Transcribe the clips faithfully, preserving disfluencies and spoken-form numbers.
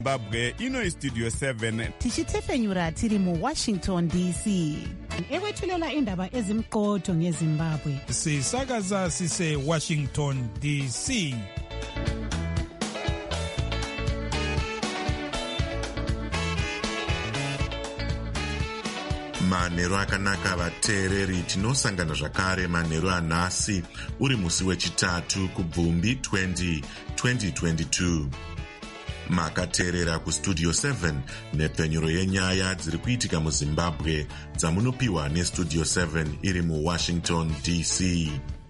Zimbabwe ino istudio seven tichitefenyura tiri muWashington D C ekwethulela indaba ezimqotho ngeZimbabwe sisakaza sise Washington D C. Manheru akanaka vateereri, tinosangana zvakare manheru anhasi uri musi wechitatu kubvumbi twenty twenty twenty-two. Makateerera kustudio seven nepfenyuro yenyaya dziri kuitika muZimbabwe dzamunopiwa nestudio seven iri muWashington D C.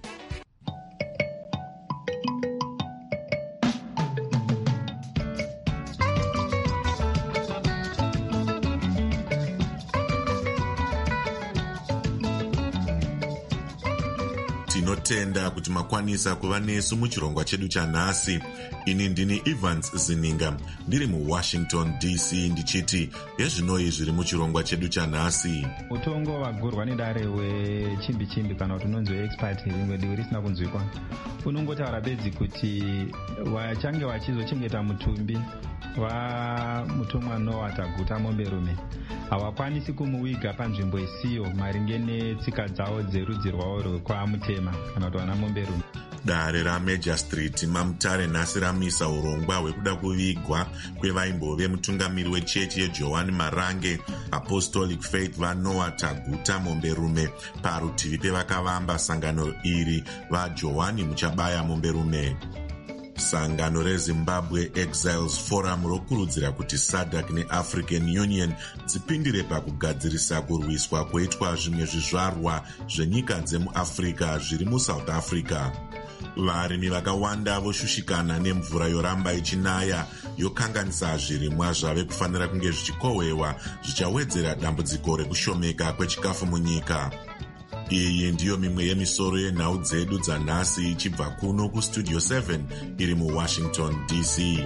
Tinotenda kuti makwanisa kuva nesu muchirongwa chedu chanhasi. Ini ndini Evans Zininga ndiri muWashington D C ndichiti ezvinoi zviri muchirongwa chedu chanhasi. Utongo wagurwa nedare wechimbi chimbi kana kuti unonzi expert rimwe divi risina kunzwikwa unongotaura bedzi kuti wachange wachizochengeta mutumbi wamutumwa Noah Taguta Momberume hawakwanisi kumuviga panzvimbo isiyo maringe netsika dzawo dzerudzi rwavo rwekwamutema kana kuti vana Momberume. Dare raMajor Street mamutare nhasi ramisa urongwa hwekuda kuvigwa kwevaimbove mutungamiri wechechi yeJohani Marange Apostolic Faith vaNoah Taguta Momberume parutivi pevakavamba sangano iri vaJohani Muchabaya Momberume. Sangano reZimbabwe Exiles Forum rokurudzira kuti SADC neAfrican Union dzipindire pakugadzirisa kurwiswa kweitwa zvimwe zvizvarwa zvenyika dzemuAfrica zviri muSouth Africa. Varimi vakawanda voshushikana nemvura yoramba ichinaya yokanganisa zvirimwa zvave kufanira kunge zvichikohwewa zvichawedzera dambudziko rekushomeka kwechikafu munyika. Iyi ndiyo mimwe yemisoro yenhau dzedu dzanhasi ichibva kuno kustudio seven iri muWashington D C.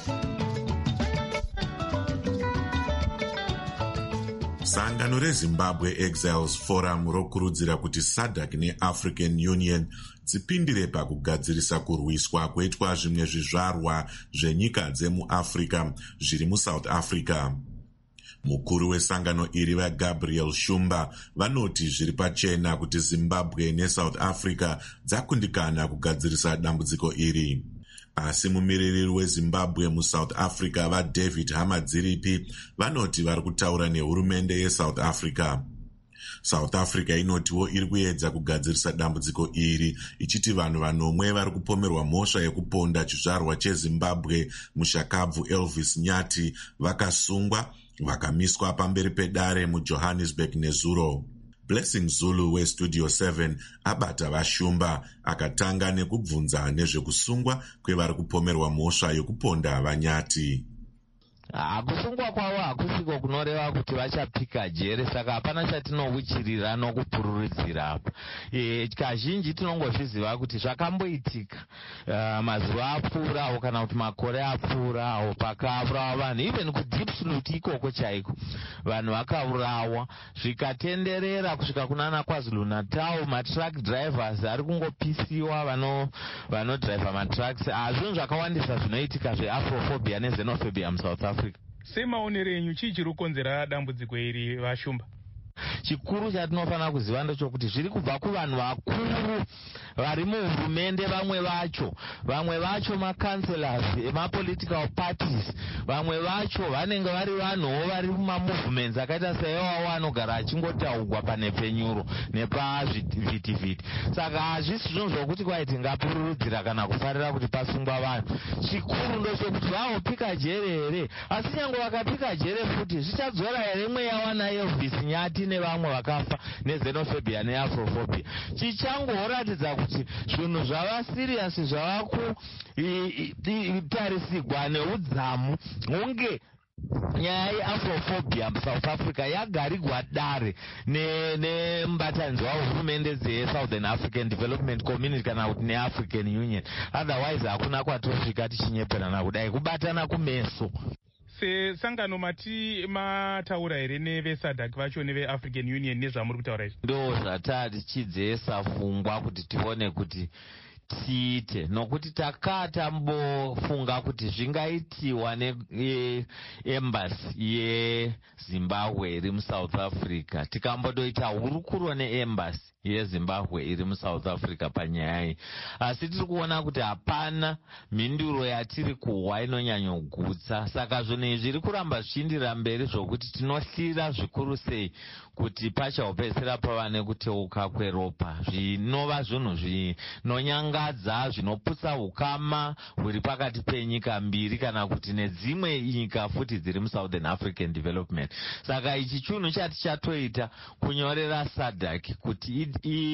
Sangano reZimbabwe Exiles Forum rokurudzira kuti SADC neAfrican Union dzipindire pakugadzirisa kurwiswa kweitwa zvimwe zvizvarwa zvenyika dzemuAfrica zviri muSouth Africa. Mukuru wesangano iri vaGabriel Shumba vanoti zviri pachena kuti Zimbabwe neSouth Africa dzakundikana kugadzirisa dambudziko iri. Asi mumiririri weZimbabwe muSouth Africa vaDavid Hamadziripi vanoti vari kutaura nehurumende yeSouth Africa. South Africa inotiwo iri kuedza kugadzirisa dambudziko iri ichiti vanhu vanomwe vari kupomerwa mhosva yekuponda chizvarwa cheZimbabwe mushakabvu Elvis Nyati vakasungwa vakamiswa pamberi pedare muJohannesburg nezuro. Blessing Zulu westudio seven abata vaShumba akatanga nekubvunza nezvekusungwa kwevari kupomerwa mhosva yokuponda vaNyati. Kusungwa kwavo hakusiko kunoreva kuti vachapika jere, saka hapana chatinovuchirira nokupururidzira apa. E, kazhinji tinongozviziva kuti zvakamboitika uh, mazuva apfuurawo kana kuti makore apfuurawo pakaurawa vanhu even kuDeepsloot ikoko chaiko vanhu vakaurawa zvikatenderera kusvika kunana KwaZulu Natal. Matruck drivers ari kungopisiwa vano vanodriver matrucks. Hazvinhu zvakawandisa zvinoitika zveafrophobia nezenophobia muSouth Africa. Semaonero enyu chii chiri kukonzera dambudziko iri vaShumba? Chikuru chatinofanira kuziva ndechokuti zviri kubva kuvanhu vakuru vari muhurumende. Vamwe vacho vamwe vacho makanselas emapolitical parties, vamwe vacho vanenge vari vanhuwo vari mumamovements akaita seiwawo anogara achingotaugwa panhepfenyuro nepazvitivhiti. Saka hazvisi zvinhu zvokuti kwai tingapururudzira kana kufarira kuti pasungwa vanhu. Chikuru ndochokuti vambopika jere here, asi nyange vakapika jere futi zvichadzora here mweya wana Elvis Nyati nevamwe vakafa nezenophobia neafrophobia. Chichangoratidza kuti zvinhu zvava serious zvava kutarisigwa neudzamu hunge nyaya yeafrophobia muSouth Africa yagarigwa dare nemubatanidzwa wehurumende dzeSouthern African Development Community kana kuti neAfrican Union. Otherwise hakuna kwatosvika tichinyeperana kudai kubatana kumeso. Sesangano mati mataura here neveSADC vacho neveAfrican Union nezvamuri kutaura izvi? Ndo zvatatichidzesa pfungwa kuti tione kuti tiite, nokuti takaa tambofunga kuti zvingaitiwa neembassy yeZimbabwe iri muSouth Africa, tikambodoita hurukuro neembassy yeZimbabwe iri muSouth Africa panyaya iyi. Asi tiri kuona kuti hapana mhinduro yatiri kuhwa inonyanyogutsa. Saka zvinhu izvi zviri kuramba zvichiindira mberi zvokuti tinohlira zvikuru sei kuti pachahopedzera pava nekuteuka kweropa, zvinova zvinhu zvinonyangadza, zvinoputsa ukama huri pakati penyika mbiri kana kuti nedzimwe nyika futi dziri muSouthern African Development. Saka ichi chinhu chati chatoita kunyorera SADC kuti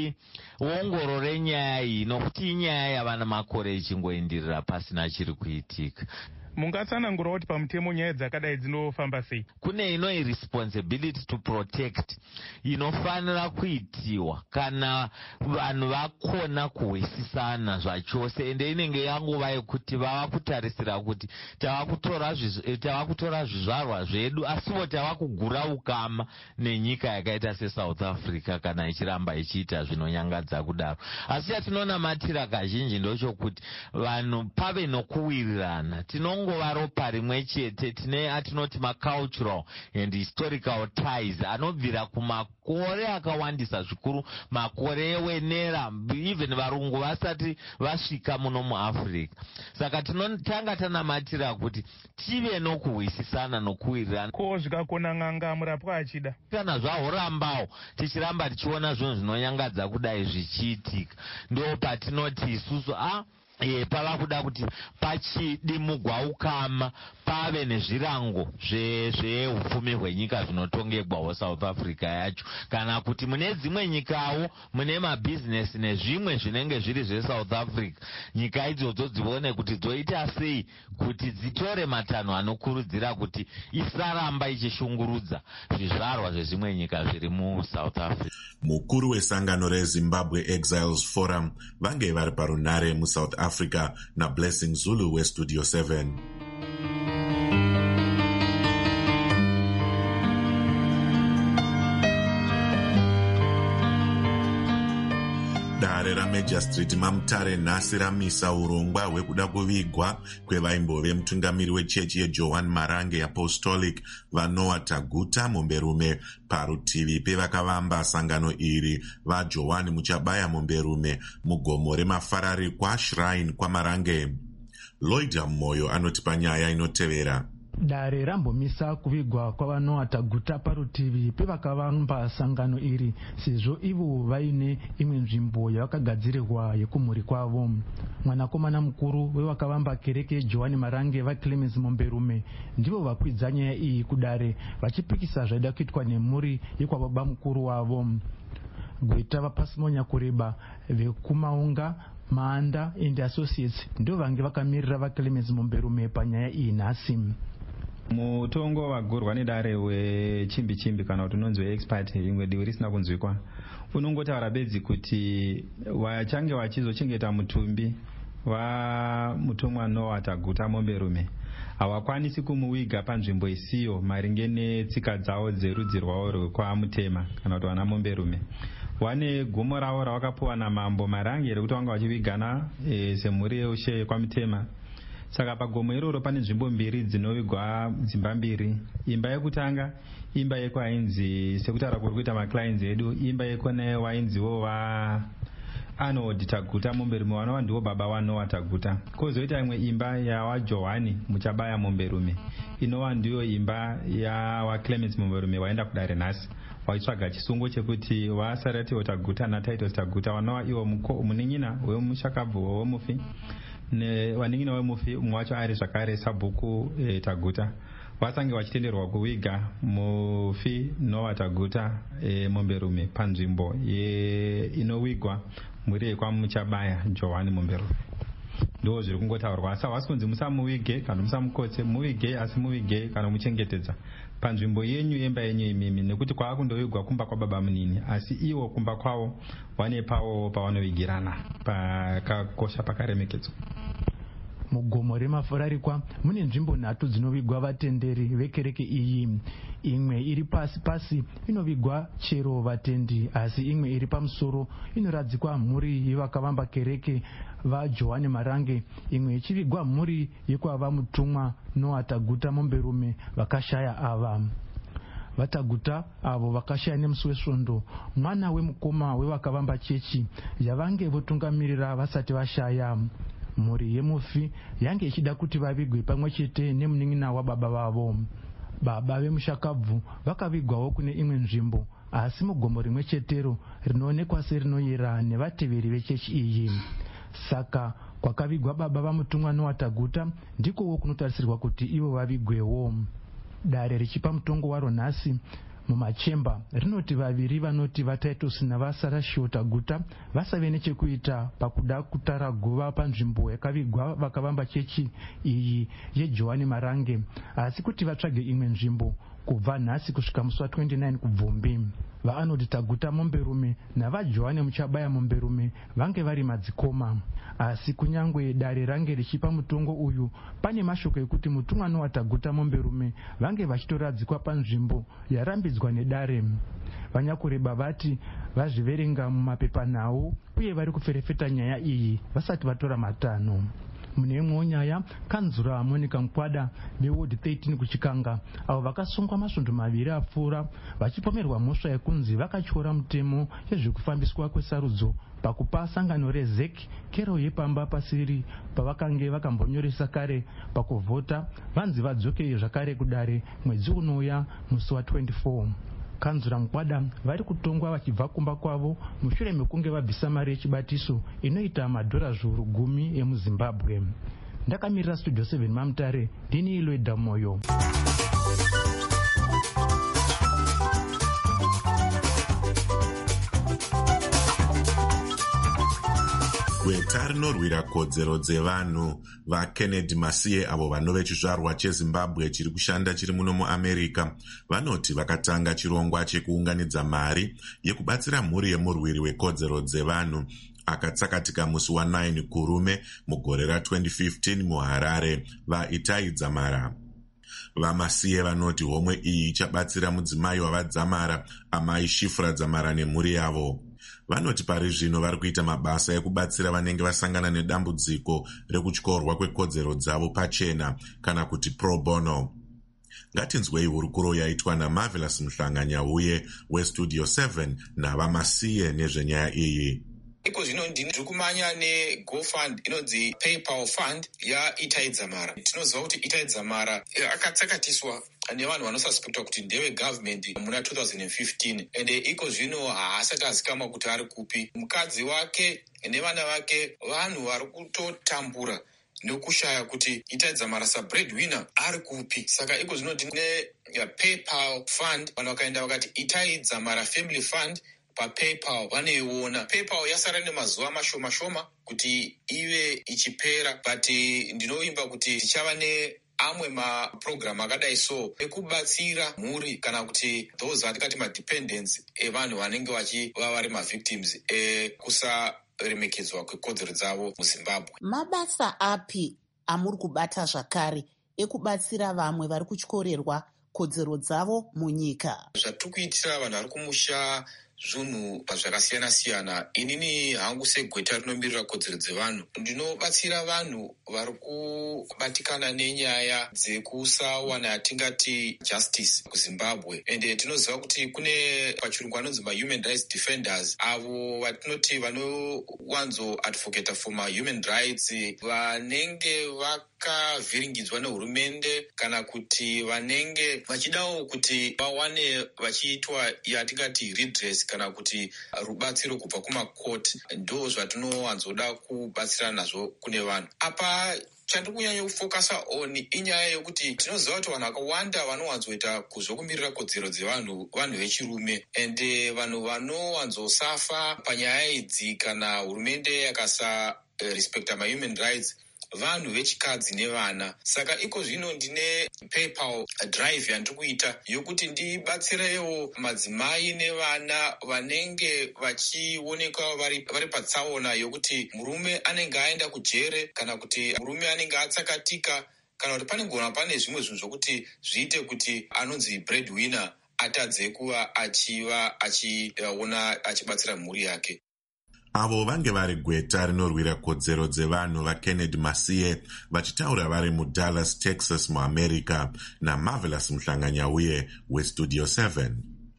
iongorore nyaya iyi, nokuti inyaya yava namakore ichingoindirira pasina chiri kuitika. Mungatsanangura kuti pamutemo nyaya dzakadai dzinofamba sei? Kune inoi responsibility to protect inofanira kuitiwa kana vanhu vakona kuhwisisana zvachose, ende inenge yanguva yekuti vava kutarisira kuti tava kutora tava kutora zvizvarwa zvedu asiwo tava kugura ukama nenyika yakaita seSouth Africa kana ichiramba ichiita zvinonyangadza kudaro. Asi yatinonamatira kazhinji ndochokuti vanhu pave nokuwirirana, tinongova ropa rimwe chete, tine atinoti macultural and historical ties anobvira kumakore akawandisa zvikuru, makore ewenera, even varungu vasati vasvika muno muAfrica. Saka tinotanga tanamatira kuti tive nokuhwisisana nokuwirirana. Ko zvikakona n'anga murapwa achida kana zvahorambawo tichiramba tichiona zvinhu zvinonyangadza kudai zvichiitika, ndo patinoti isusu a E, pava kuda kuti pachidimugwa ukama pave nezvirango zveupfumi hwenyika zvinotongegwawo South Africa yacho, kana kuti mune dzimwe nyikawo mune mabhizinesi nezvimwe zvinenge zviri zveSouth Africa, nyika idzodzo dzione kuti dzoita sei kuti dzitore matanho anokurudzira kuti isaramba ichishungurudza zvizvarwa zvezvimwe nyika zviri muSouth Africa. Mukuru wesangano reZimbabwe Exiles Forum vange vari parunare muSouth Africa na Blessing Zulu weStudio seven. Dare raMajor Street maMutare nhasi ramisa urongwa hwekuda kuvigwa kwevaimbove mutungamiri wechechi yeJohn Marange Apostolic vaNoah Taguta Momberume. Parutivi pevakavamba sangano iri vaJohn Muchabaya Momberume mugomo remafarari kwaShrine kwaMarange. Lloyd Moyo anoti panyaya inotevera. Dare rambomisa kuvigwa kwavanoa Taguta parutivi pevakavamba sangano iri sezvo ivo vaine imwe nzvimbo yavakagadzirirwa yekumhuri kwavo. Mwanakomana mukuru wevakavamba kereke yeJohn Marange vaClemens Momberume ndivo vakwidza nyaya iyi kudare vachipikisa zvaida kuitwa nemhuri yekwababa mukuru wavo. Gweta vaPasimonya Kureba vekumaunga Maanda and Associates ndo vange vakamirira vaClemens Momberume panyaya iyi nhasi. Mutongo wagurwa nedare wechimbi chimbi kana kuti unonzi weexpert rimwe divi risina kunzwikwa unongotaura bedzi kuti wachange wachizochengeta mutumbi wamutumwa Noah Taguta Momberume hawakwanisi kumuviga panzvimbo isiyo maringe netsika dzavo dzerudzi rwavo rwekwamutema kana kuti vana Momberume. Wane gomo ravo ravakapuwa namambo Marange rekuti vanga vachivigana e, semhuri yeushe kwamutema. Saka pagomo iroro pane nzvimbo mbiri dzinovigwa dzimba mbiri. Imba yekutanga imba yekwainzi sekutaura kuri kuita maclients edu, imba yekone wainziwo wa Arnold Taguta Momberume vanova ndivo baba waNoah Taguta. Kozoita imwe imba yawaJohani Muchabaya Momberume inova ndiyo imba yawaClemens Momberume waenda kudare nhasi waitsvaga chisungo chekuti waSaratiwo Taguta naTitus Taguta vanova ivo munin'ina wemushakabvu wemufi newaning'ina wemufi umwe wacho ari zvakare Sabhuku e, Taguta vasange vachitenderwa kuviga mufi Noah Taguta e, Momberume panzvimbo inowigwa mhuri yekwaMuchabaya John Momberume. Ndo zviri kungotaurwa. Asa wasi kunzi musamuvige kana musamukotse, muvige asi muvige kana muchengetedza panzvimbo yenyu yemba yenyu imimi, nekuti kwaakundovigwa kumba kwababa munini asi iwo kumba kwavo vane pavo pavanovigirana pakakosha pakaremekedzwa. Mugomo remafurarikwa mune nzvimbo nhatu dzinovigwa vatenderi vekereke iyi. Imwe iri pasi pasi inovigwa chero vatendi, asi imwe iri pamusoro inoradzikwa mhuri yevakavamba kereke vaJohani Marange, imwe ichivigwa mhuri yekwava mutumwa Noah Taguta Momberume vakashaya ava. Vataguta avo vakashaya nemusi wesvondo mwana wemukoma wevakavamba chechi yavange votungamirira vasati vashaya. Mhuri yemufi yange ichida kuti vavigwe pamwe chete nemunin'ina wababa vavo. Baba vemushakabvu vakavigwawo kune imwe nzvimbo, asi mugomo rimwe chetero rinoonekwa serinoyera nevateveri vechechi iyi. Saka kwakavigwa baba vamutumwa Noah Taguta ndikowo kunotarisirwa kuti ivo vavigwewo. Dare richipa mutongo waro nhasi mumachemba rinoti vaviri vanoti vaTitus naVasarashio Taguta vasave nechekuita pakuda kutara guva panzvimbo yakavigwa vakavamba chechi iyi yeJohani Marange, asi kuti vatsvage imwe nzvimbo kubva nhasi kusvika musi wa29 kubvumbi. VaAnodi Taguta Momberume navaJohani Muchabaya Momberume vange vari madzikoma, asi kunyangwe dare range richipa mutongo uyu, pane mashoko ekuti mutumwa Noah Taguta Momberume vange vachitoradzikwa panzvimbo yarambidzwa nedare. Vanyakureba vati vazviverenga mumapepanhau uye vari kuferefeta nyaya iyi vasati vatora matanho. Mune imwewo nyaya, kanzura Monica Mukwada veward thirteen kuchikanga avo vakasungwa masvondo maviri apfuura vachipomerwa mhosva yekunzi vakatyora mutemo yezvekufambiswa kwesarudzo pakupa sangano rezek kero yepamba pasiri pavakange vakambonyoresa kare pakuvhota vanzi vadzoke zvakare kudare mwedzi unouya musi wa24. Kanzura Mukwada vari kutongwa vachibva kumba kwavo mushure mekunge vabvisa mari yechibatiso inoita madhora zviuru gumi emuZimbabwe. Ndakamirira Studio seven Mamutare, ndini Iloida Moyo. Gweta rinorwira kodzero dzevanhu vaKennedy Masiye avo vanove chizvarwa cheZimbabwe chiri kushanda chiri muno muAmerica vanoti vakatanga chirongwa chekuunganidza mari yekubatsira mhuri yemurwiri wekodzero dzevanhu akatsakatika musi wa9 kurume mugore ra20 fifteen muHarare vaItai Dzamara. VaMasiye vanoti homwe iyi ichabatsira mudzimai wavadzamara amai Shifra Dzamara nemhuri yavo. Vanoti pari zvino vari kuita mabasa ekubatsira vanenge vasangana nedambudziko rekutyorwa kwekodzero dzavo pachena kana kuti pro bono. Ngatinzwei hurukuro yaitwa naMarvelous Muhlanganyauye weStudio seven navaMasiye nezvenyaya iyi. Iko zvino ndiri kumanya neGoFund inonzi PayPal Fund yaItai Dzamara. Tinoziva kuti Itai Dzamara akatsakatiswa nevanhu vanosaspektwa kuti ndewe government muna two thousand fifteen ende iko zvino haasati azikamwa kuti ari kupi. Mukadzi wake nevana vake vanhu vari kutotambura nokushaya kuti Itai Dzamara sabreadwinner ari kupi. Saka iko zvino ndine PayPal Fund vanhu vakaenda vakati Itai Dzamara Family Fund paPayPal vaneiona. PayPal yasara nemazuva mashoma shoma kuti ive ichipera, but ndinoimba kuti tichava ne amwe maprogram akadai so ekubatsira mhuri kana kuti those vatikati madependents evanhu vanenge vachiva vari mavictims ekusaremekedzwa kwekodzero dzavo muZimbabwe. Mabasa api amuri kubata zvakare ekubatsira vamwe vari kutyorerwa kodzero dzavo munyika? Zvatiri kuitira vanhu vari kumusha zvinhu zvakasiyana siyana. Inini hangu segweta rinomirira kodzero dzevanhu ndinobatsira vanhu vari kubatikana nenyaya dzekusawana yatingati justice kuZimbabwe, ende tinoziva kuti kune pachirungu anonzi mahuman rights defenders avo vatinoti vanowanzo advocate for mahuman rights vanenge vakavhiringidzwa nehurumende kana kuti vanenge vachidawo kuti vawane vachiitwa yatingati redress kana kuti rubatsiro kubva kumakoti. Ndo zvatinowanzoda kubatsira nazvo kune vanhu. Apa chandiri kunyanya kufokasa on inyaya yokuti tinoziva kuti vanhu vakawanda vanowanzoita kuzvokumirira kodzero dzevanhu vanhu vechirume, ende vanhu vanowanzosafa panyaya idzi kana hurumende yakasa respecta mahuman rights vanhu vechikadzi nevana. Saka iko zvino ndine PayPal drive yandiri kuita yokuti ndibatsirewo madzimai nevana vanenge vachionekwa vari, vari patsaona yokuti murume anenge aenda kujere kana kuti murume anenge atsakatika kana kuti panengona pane zvimwe zvinhu zvokuti zviite kuti anonzi breadwinner atadze kuva achiva achiona achibatsira mhuri yake. Avo vange vari gweta rinorwira kodzero dzevanhu vaKennedy Masiye vachitaura vari muDallas, Texas muAmerica naMarvelous Muhlanganyauye weStudio seven.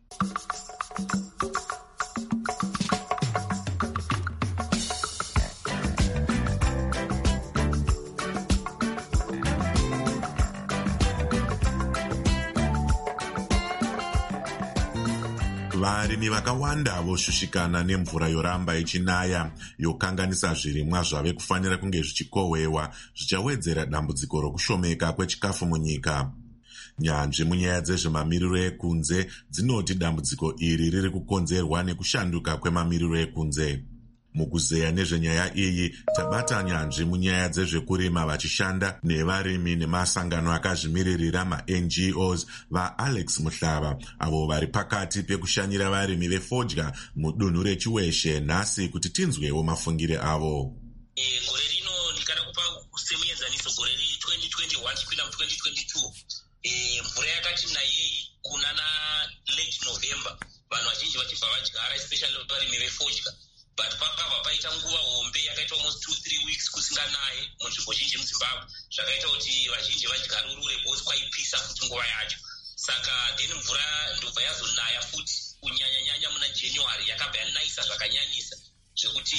Varimi vakawanda voshushikana nemvura yoramba ichinaya yokanganisa zvirimwa zvave kufanira kunge zvichikohwewa zvichawedzera dambudziko rokushomeka kwechikafu munyika. Nyanzvi munyaya dzezvemamiriro ekunze dzinoti dambudziko iri riri kukonzerwa nekushanduka kwemamiriro ekunze. Mukuzeya nezvenyaya iyi tabata nyanzvi munyaya dzezvekurima vachishanda nevarimi nemasangano akazvimiririra ma-N G Os vaAlex Muhlava avo vari pakati pekushanyira varimi vefodya mudunhu rechiweshe nhasi kuti tinzwewo mafungire avo. E, gore rino ndikada kupa semuenzaniso gore ri twenty twenty-one chipinda mu twenty twenty-two e, mvura yakati nayei kuna na late November vanhu vazhinji vachibva vadyara especially varimi vefodya. But pakabva paita nguva hombe yakaita almost two three weeks kusinganaye munzvimbo zhinji muZimbabwe zvakaita kuti vazhinji vadyarurure bhozi kwaipisa futi nguva yacho. Saka then mvura ndobva yazonaya futi kunyanyanyanya muna January yakabva yanayisa zvakanyanyisa zvekuti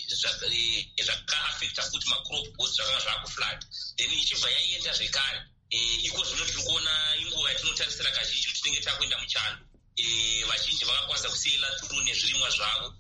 zvakaafecta futi macrop bhozi zvakanga zvakuflood. Then ichibva yaenda zvekare iko zvino tiri kuona inguva yatinotarisira kazhinji kuti tinenge takuenda muchando. Vazhinji vakakwanisa kusiyela through nezvirimwa zvavo.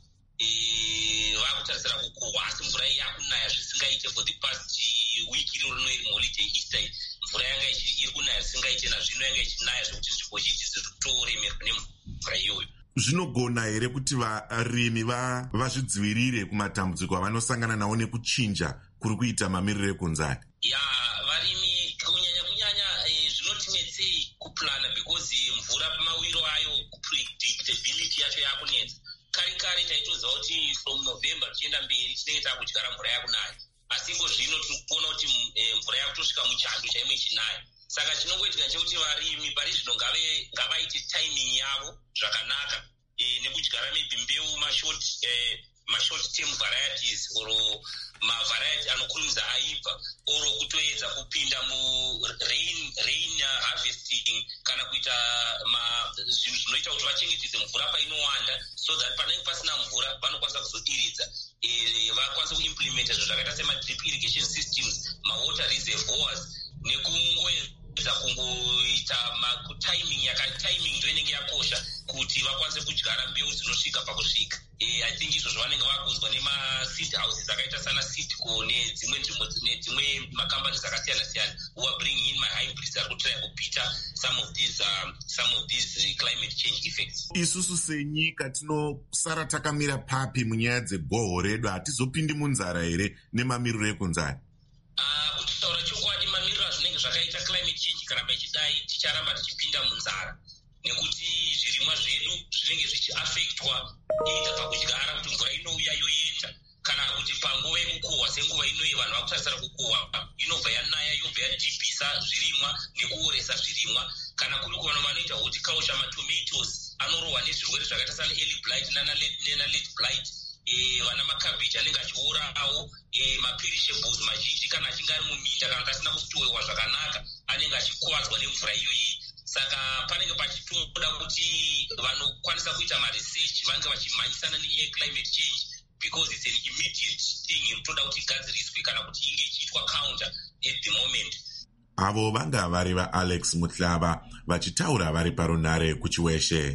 Vakutarisira kukohwa asi mvura yakunaya zvisingaite for the past week iro rino iri holiday Easter mvura yanga iri kunaya zvisingaite nazvino yanga ichinaya zvekuti nzvimbo zhinji ziri kutoremerwa nemvura iyoyo. Zvinogona here kuti varimi vazvidzivirire kumatambudziko avanosangana nawo nekuchinja kuri kuita mamiriro ekunze? Ya varimi kunyanya kunyanya zvinotinetsei kuplana because mvura pamawiro ayo predictability yacho yakunetsa. Kare kare taitoziva kuti from November tichienda mberi tinenge takudyara mvura yakunaya. Asi iko zvino tiri kuona kuti mvura yakutosvika muchando chaimo ichinaya. Saka chinongoitika chekuti varimi pari zvino ngavaite timing yavo zvakanaka nekudyara maybe mbeu mashort mashort term varieties or mavariety anokurumidza aibva or kutoedza kupinda mu rain rain harvesting kana kuita zvinhu zvinoita kuti vachengetedze mvura painowanda so that panenge pasina mvura vanokwanisa kuzodiridza vakwanisa kuimplementa zvinhu zvakaita sema-drip irrigation systems, ma-water reservoirs nekungoedza kungoita timing yakatiming ndo inenge yakosha kuti vakwanise kudyara mbeu dzinosvika pakusvika. I think izvo zvavanenge vakunzwa nema-seed houses akaita sana Seedco nedzimwe nzvimbo nedzimwe macompanies akasiyana siyana who are bringing in my hybrids ari kutraya kupita some of these um, some of these uh, climate change effects. Isusu senyika tinosara takamira papi munyaya dzegoho redu? Hatizopindi munzara here nemamiriro ekunze? Uh, kutaura chokwadi mamiriro azvinenge zvakaita climate change karamba ichidai ticharamba tichipinda munzara nekuti zvirimwa zvedu zvinenge zvichiafectwa either pakudyara kuti mvura inouya yoenda kana kuti panguva yekukohwa senguva inoyi vanhu vakutarisira kukohwa inobva yanaya yobva yadhibhisa zvirimwa nekuoresa zvirimwa kana kuri kuvanhu vanoita horticulture matomatoes anorohwa nezvirwere zvakaita sana early blight nena-late blight vana makabheji anenge achiorawo maperishables mazhinji kana achinge ari muminda kana kuti asina kustowewa zvakanaka anenge achikuvadzwa nemvura iyoyi. Saka panenge pachitoda kuti vanokwanisa kuita maresearch vange vachimhanyisana nenyaya yeclimate change because it's an immediate thing inotoda kuti igadziriswe kana kuti inge ichiitwa counter at the moment. Avo vanga vari vaAlex Muhlava vachitaura vari parunhare kuchiweshe.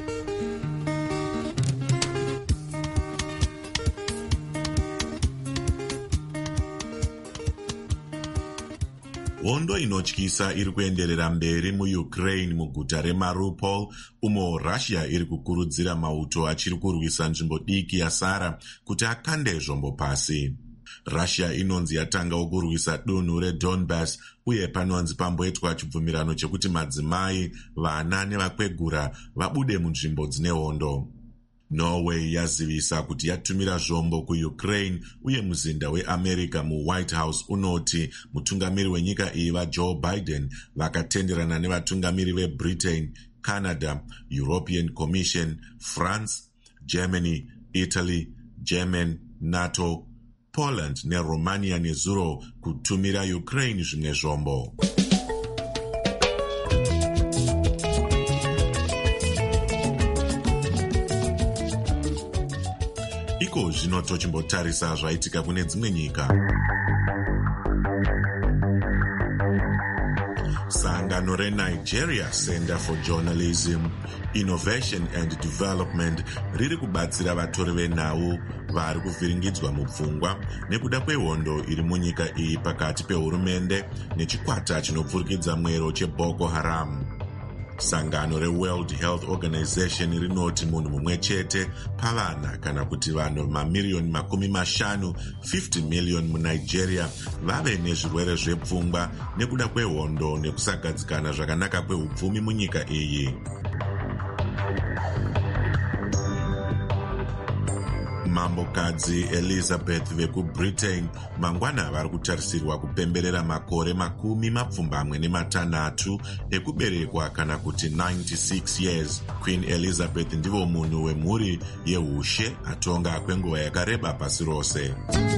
Hondo inotyisa iri kuenderera mberi muUkraine muguta reMariupol umo Russia iri kukurudzira mauto achiri kurwisa nzvimbo diki yasara kuti akande zvombo pasi. Russia inonzi yatangawo kurwisa dunhu reDonbass uye panonzi pamboitwa chibvumirano chekuti madzimai, vana nevakwegura vabude munzvimbo dzine hondo. Norway yazivisa kuti yatumira zvombo kuUkraine uye muzinda weAmerica muWhite House unoti mutungamiri wenyika iyi vaJoe Biden vakatenderana nevatungamiri veBritain, Canada, European Commission, France, Germany, Italy, German, NATO, Poland neRomania nezuro kutumira Ukraine zvimwe zvombo. Iko zvino tochimbotarisa zvaitika kune dzimwe nyika. Sangano reNigeria Center for Journalism, Innovation and Development riri kubatsira vatori venhau vari kuvhiringidzwa mupfungwa nekuda kwehondo iri munyika iyi pakati pehurumende nechikwata chinopfurikidza mwero cheBoko Haram. Sangano reWorld Health Organization rinoti munhu mumwe chete pavana kana kuti vanhu mamiliyoni makumi mashanu fifty million muNigeria vave nezvirwere zvepfungwa nekuda kwehondo nekusagadzikana zvakanaka kwehupfumi munyika iyi. Mambokadzi Elizabeth vekuBritain mangwana vari kutarisirwa kupemberera makore makumi mapfumbamwe nematanhatu ekuberekwa kana kuti ninety-six years. Queen Elizabeth ndivo munhu wemhuri yeushe atonga kwenguva yakareba pasi rose.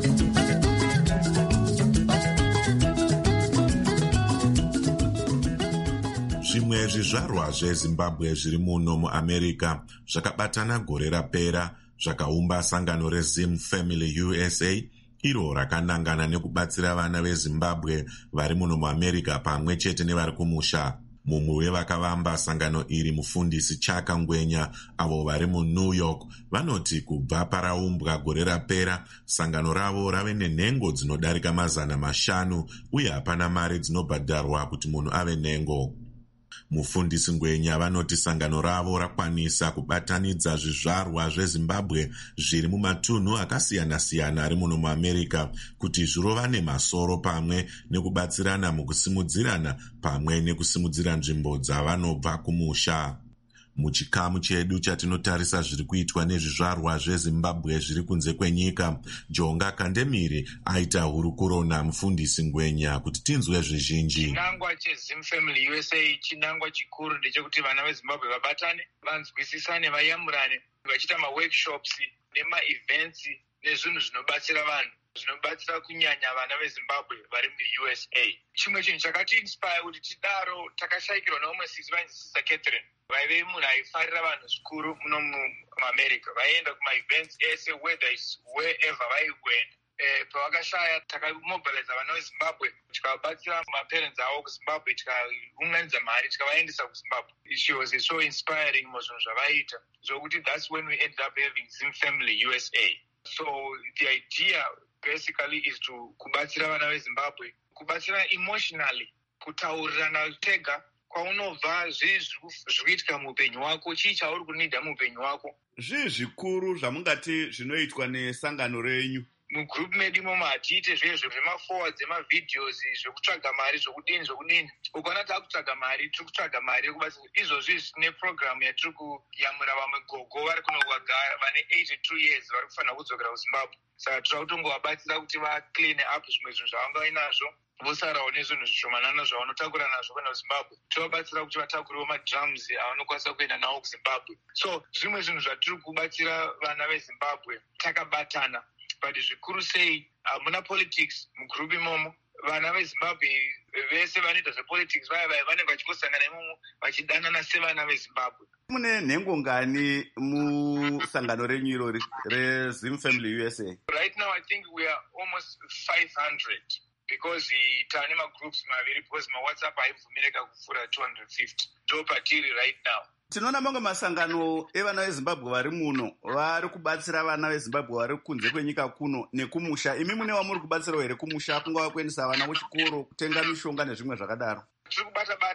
Zvimwe zvizvarwa zveZimbabwe zviri muno muAmerica zvakabatana gore rapera zvakaumba sangano reZim Family U S A iro rakanangana nekubatsira vana veZimbabwe vari muno muAmerica pamwe chete nevari kumusha. Mumwe wevakavamba sangano iri mufundisi Chaka Ngwenya avo vari muNew York vanoti kubva paraumbwa gore rapera sangano ravo rave nenhengo dzinodarika mazana mashanu uye hapana mari dzinobhadharwa kuti munhu ave nhengo. Mufundisi Ngwenya vanoti sangano ravo rakwanisa kubatanidza zvizvarwa zveZimbabwe zviri mumatunhu akasiyana-siyana ari muno muAmerica kuti zvirovane masoro pamwe nekubatsirana mukusimudzirana pamwe nekusimudzira nzvimbo dzavanobva kumusha. Muchikamu chedu chatinotarisa zviri kuitwa nezvizvarwa zveZimbabwe zviri kunze kwenyika, Jonga Kandemiri aita hurukuro namufundisi Ngwenya kuti tinzwe zvizhinji. Chinangwa cheZim Family U S A chinangwa chikuru ndechekuti vana veZimbabwe vabatane, vanzwisisane, vayamurane, vachiita maworkshops nema-events nezvinhu zvinobatsira vanhu, zvinobatsira kunyanya vana veZimbabwe vari muU S A. Chimwe chinhu chakati inspire kuti tidaro takashayikirwa neumwe sisi vainzi Sister Catherine. Vaive munhu aifarira vanhu zvikuru muno muAmerica. Vaienda kuma-events ese whether is wherever vaiwenda. Eh, pavakashaya takamobiliza vana veZimbabwe tikavabatsira maparents avo kuZimbabwe, tikaunganidza mari tikavaendesa kuZimbabwe. She was so inspiring muzvinhu zvavaita. Zvokuti that's when we ended up having Zim Family U S A. So the idea basically is to kubatsira vana veZimbabwe, kubatsira emotionally, kutaurirana tega kwaunobva zvizvikuitika muupenyu hwako, chii chauri kunidha muupenyu hwako. Zvii zvikuru zvamungati zvinoitwa nesangano renyu? Mugroup medu imomo hatiite zvezvo zvemaforwards emavideos zvekutsvaga mari zvokudini zvokudini. Ukona takutsvaga mari, tiri kutsvaga mari yekubatsira. Izvozvi zvine program yatiri kuyamura vamwe gogo vari kunogara vane eighty-two years vari kufanira kudzokera kuZimbabwe. Saka tiri kutongovabatsira kuti vaclean up zvimwe zvinhu zvavanga vainazvo, vosarawo nezvinhu zvishomanana zvavanotakura nazvo kuenda kuZimbabwe. Tovabatsira kuti vatakuriwo madrums avanokwanisa kuenda nawo kuZimbabwe. So zvimwe zvinhu zvatiri kubatsira vana veZimbabwe takabatana. But zvikuru sei hamuna politics mugroup imomo. Vana veZimbabwe vese vanoita zvepolitics vaya vaya vanenge vachingosangana imomo vachidanana sevana veZimbabwe. Mune nhengo ngani musangano renyu irori reZim Family U S A? Right now I think we are almost five hundred because tane magroups maviri because maWhatsApp haibvumireka kupfuura two hundred fifty. Ndo patiri right now. Tinoona mamwe masangano evana veZimbabwe vari muno vari kubatsira vana veZimbabwe vari kunze kwenyika kuno nekumusha. Imi mune wamuri kubatsirawo here kumusha, kungava kuendesa vana kuchikoro, kutenga mishonga nezvimwe zvakadaro? Tiri kubata bata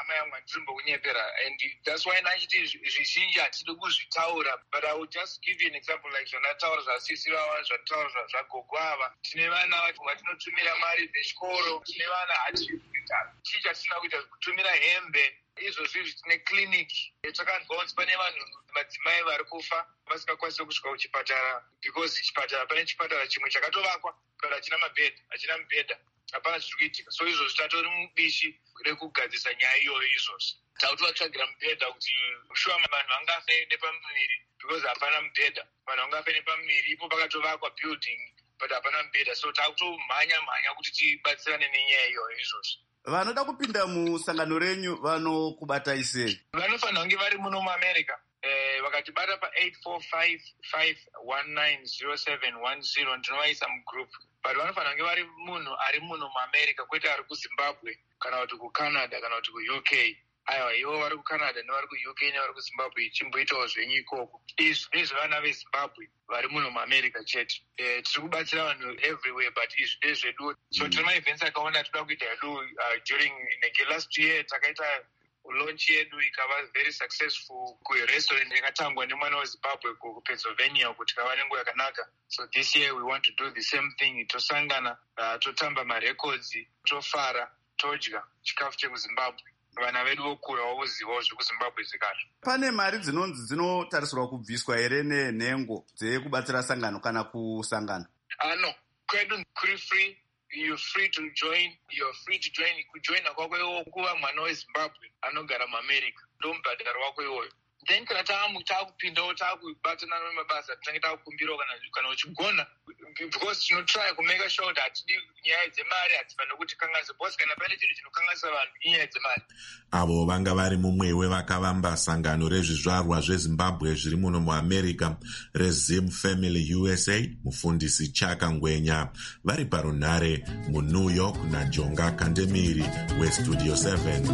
hama yangu handizombokunyepera, and that's why nachiti zvizhinji hatidi kuzvitaura, but I will just give you an example like zvandataura zvasisi vava, zvandataura zvagogo ava. Tine vana vatinotumira mari dzechikoro, tine vana hatikuita chii chatisina kuita kutumira hembe. Izvozvi tine clinic takanzwa kuti pane vanhu madzimai vari kufa vasingakwanisi kusvika kuchipatara because chipatara pane chipatara chimwe chakatovakwa kana hachina mabhedha hachina mibhedha, hapana zviri kuitika. So izvozvi tatori mubishi rekugadzisa nyaya iyoyo. Izvozvi takutovatsvagira mibhedha kuti shuwa vanhu vangafe nepamuviri because hapana mibhedha, vanhu vangafe nepamuviri. Ipo pakatovakwa building but hapana mibhedha, so takutomhanya mhanya kuti tibatsirane nenyaya iyoyo. Izvozvi vanoda kupinda musangano renyu vanokubatai sei? Vanofanira kunge vari muno muamerica. Eh, vakatibata pa eight four five five one nine zero seven one zero ndinovaisa mugroup. But vanofanira kunge vari munhu ari muno muamerica, kwete ari kuZimbabwe kana kuti kuCanada kana kuti kuU K. Aiwa, ivo vari kuCanada nevari kuU K nevari kuZimbabwe chimboitawo zvenyu ikoko. Izvi ndezvevana veZimbabwe vari muno muamerica chete. Eh, tiri kubatsira vanhu everywhere, but izvi ndezvedu. So tine maevents akaona toda kuita hedu uh, during nege last year takaita launch yedu ikava very successful kurestaurant yakatangwa nemwana weZimbabwe kuPennsylvania kuti kava nenguva yakanaka. So this year we want to do the same thing. Tosangana, uh, totamba marecords, tofara, todya chikafu chekuZimbabwe. Vana vedu vokura vozivawo zvekuZimbabwe zvekare. Pane mari dzinonzi dzinotarisirwa kubviswa here nenhengo dzekubatsira sangano kana kusangano? Ah, no, kwedu kuri free. You're free to join. You're free to join. Kujoina kwako iwo kuva mwana weZimbabwe anogara muAmerica ndomubhadharo wako iwoyo. Then kana taakupindawo taakubatana nemabasa tinenge taakukumbirawo kana kana uchigona, because tinotry kumeka sure kuti hatidi nyaya dzemari hadzifanira kuti kanganise, because kana pane chinhu chinokanganisa vanhu inyaya dzemari. Avo vanga vari mumwe wevakavamba sangano rezvizvarwa zveZimbabwe zviri muno muAmerica reZim Family U S A, mufundisi Chaka Ngwenya, vari parunhare muNew York naJonga Kandemiri weStudio seven.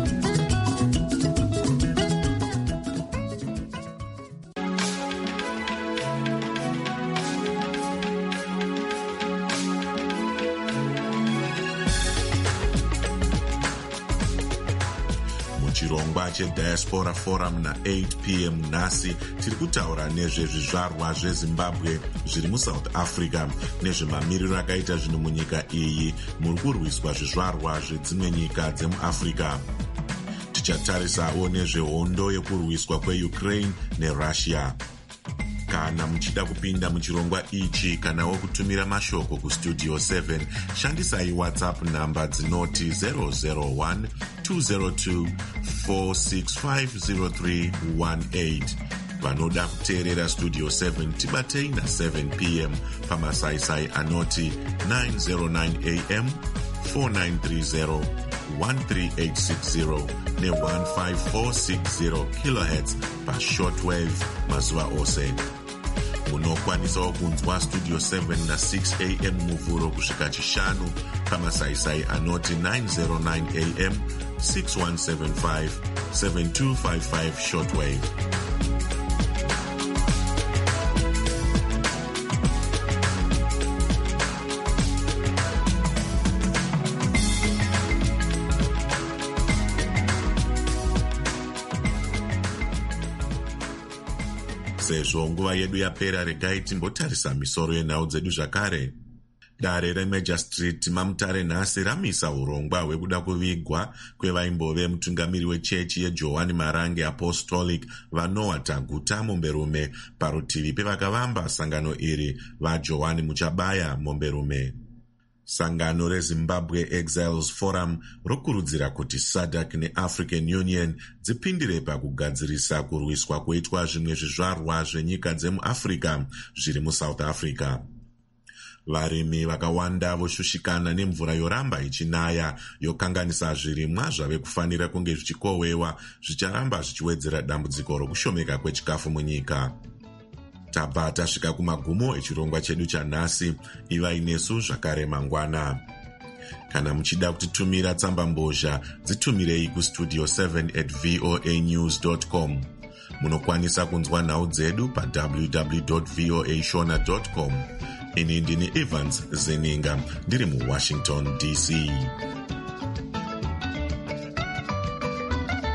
Chirongwa cheDiaspora Forum na eight p m nhasi tiri kutaura nezvezvizvarwa zveZimbabwe zviri muSouth Africa nezvemamiriro akaita zvinhu munyika iyi muri kurwiswa zvizvarwa zvedzimwe nyika dzemuAfrica. Tichatarisawo nezvehondo yekurwiswa kweUkraine neRussia. Kana muchida kupinda muchirongwa ichi kanawo kutumira mashoko kuStudio seven, shandisai WhatsApp namba dzinoti zero zero one two zero two four six five zero three one eight. Vanoda kuteerera Studio seven tibatei na seven p m pamasaisai anoti nine oh nine a m four nine three zero one three eight six zero ne one five four six zero kilohertz pashortwave mazuva ose. Munokwanisawo kunzwa Studio seven na six a m muvhuro kusvika chishanu pamasaisai anoti nine oh nine a m six one seven five seven two five five shortwave. Sezvo nguva yedu yapera, regai timbotarisa misoro yenhau dzedu zvakare. Dare reMajor Street mamutare nhasi ramisa urongwa hwekuda kuvigwa kwevaimbove mutungamiri wechechi yeJohani Marange Apostolic vaNoah Taguta Momberume parutivi pevakavamba sangano iri vaJohani Muchabaya Momberume. Sangano reZimbabwe Exiles Forum rokurudzira kuti SADC neAfrican Union dzipindire pakugadzirisa kurwiswa kuitwa zvimwe zvizvarwa zvenyika dzemuAfrica zviri muSouth Africa. Varimi vakawanda voshushikana nemvura yoramba ichinaya yokanganisa zvirimwa zvave kufanira kunge zvichikohwewa zvicharamba zvichiwedzera dambudziko rokushomeka kwechikafu munyika. Tabva tasvika kumagumo echirongwa chedu chanhasi. Ivai nesu zvakare mangwana. Kana muchida kutitumira tsamba mbozha, dzitumirei kustudio seven at voa news dot com. Munokwanisa kunzwa nhau dzedu pa w w w dot voa shona dot com. Ini ndini Evans Zeninga, ndiri muWashington D C.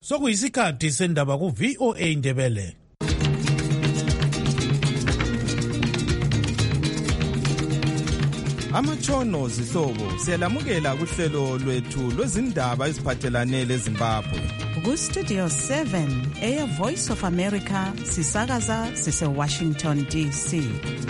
sokuyisikhathi sendaba ku-V O A Ndebele. Amatshono zihlobo siyalamukela kuhlelo lwethu lwezindaba eziphathelane leZimbabwe. Ku-Studio seven, Air Voice of America, sisakaza sise-Washington D C.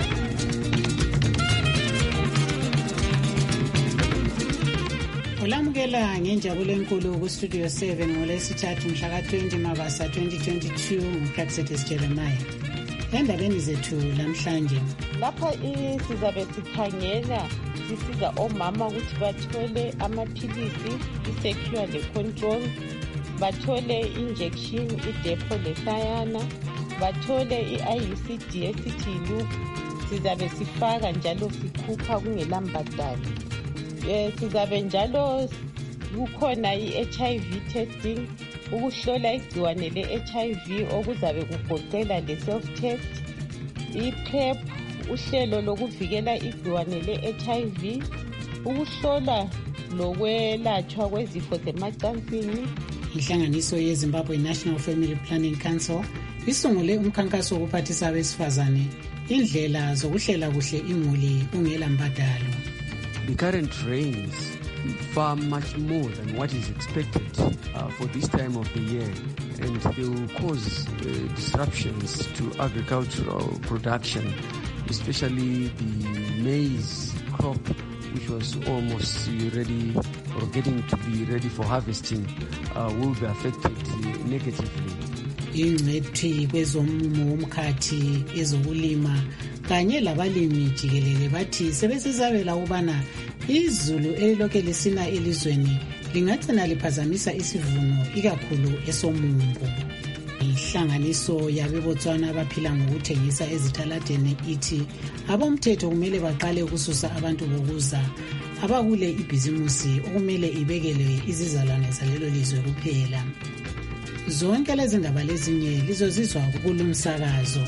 Ulamukela ngenjabulo enkulu ku-Studio seven ngolwesithathu mhla ka-twenty Mabasa twenty twenty-two nguPlaxetis Jeremiah. Endabeni zethu namhlanje lapha sizabe sikhangela sisiza omama ukuthi bathole amaphilisi i-secure le-control, bathole i-injection i-depo lesayana, bathole i-I U C D esithi loop, sizabe sifaka njalo sikhupha kungelambadalo. Eh, sizabe njalo kukhona i-H I V testing, ukuhlola igciwane le-H I V okuzabe kugoqela le-self-test, i-PrEP, uhlelo lokuvikela igciwane le-H I V, ukuhlola lokwelatshwa kwezifo zemacansini. Inhlanganiso yeZimbabwe National Family Planning Council isungule umkhankaso wokuphathisa abesifazane indlela zokuhlela kuhle imuli kungela mbadalo. The current rains far much more than what is expected uh, for this time of the year, and they will cause uh, disruptions to agricultural production, especially the maize crop, which was almost ready or getting to be ready for harvesting, uh, will be affected negatively. Ingcwethi kwezomumo womkhathi ezokulima kanye labalimi jikelele bathi sebesizabela ukubana izulu elilokhe lisina elizweni lingagcina liphazamisa isivuno ikakhulu esomumbu. Inhlanganiso yabebotswana abaphila ngokuthengisa ezitaladeni ithi abomthetho kumele baqale ukususa abantu bokuza abakule ibhizimusi okumele ibekelwe izizalwane zalelo lizwe kuphela. Zonke lezi ndaba lezinye lizozizwa kulumsakazo.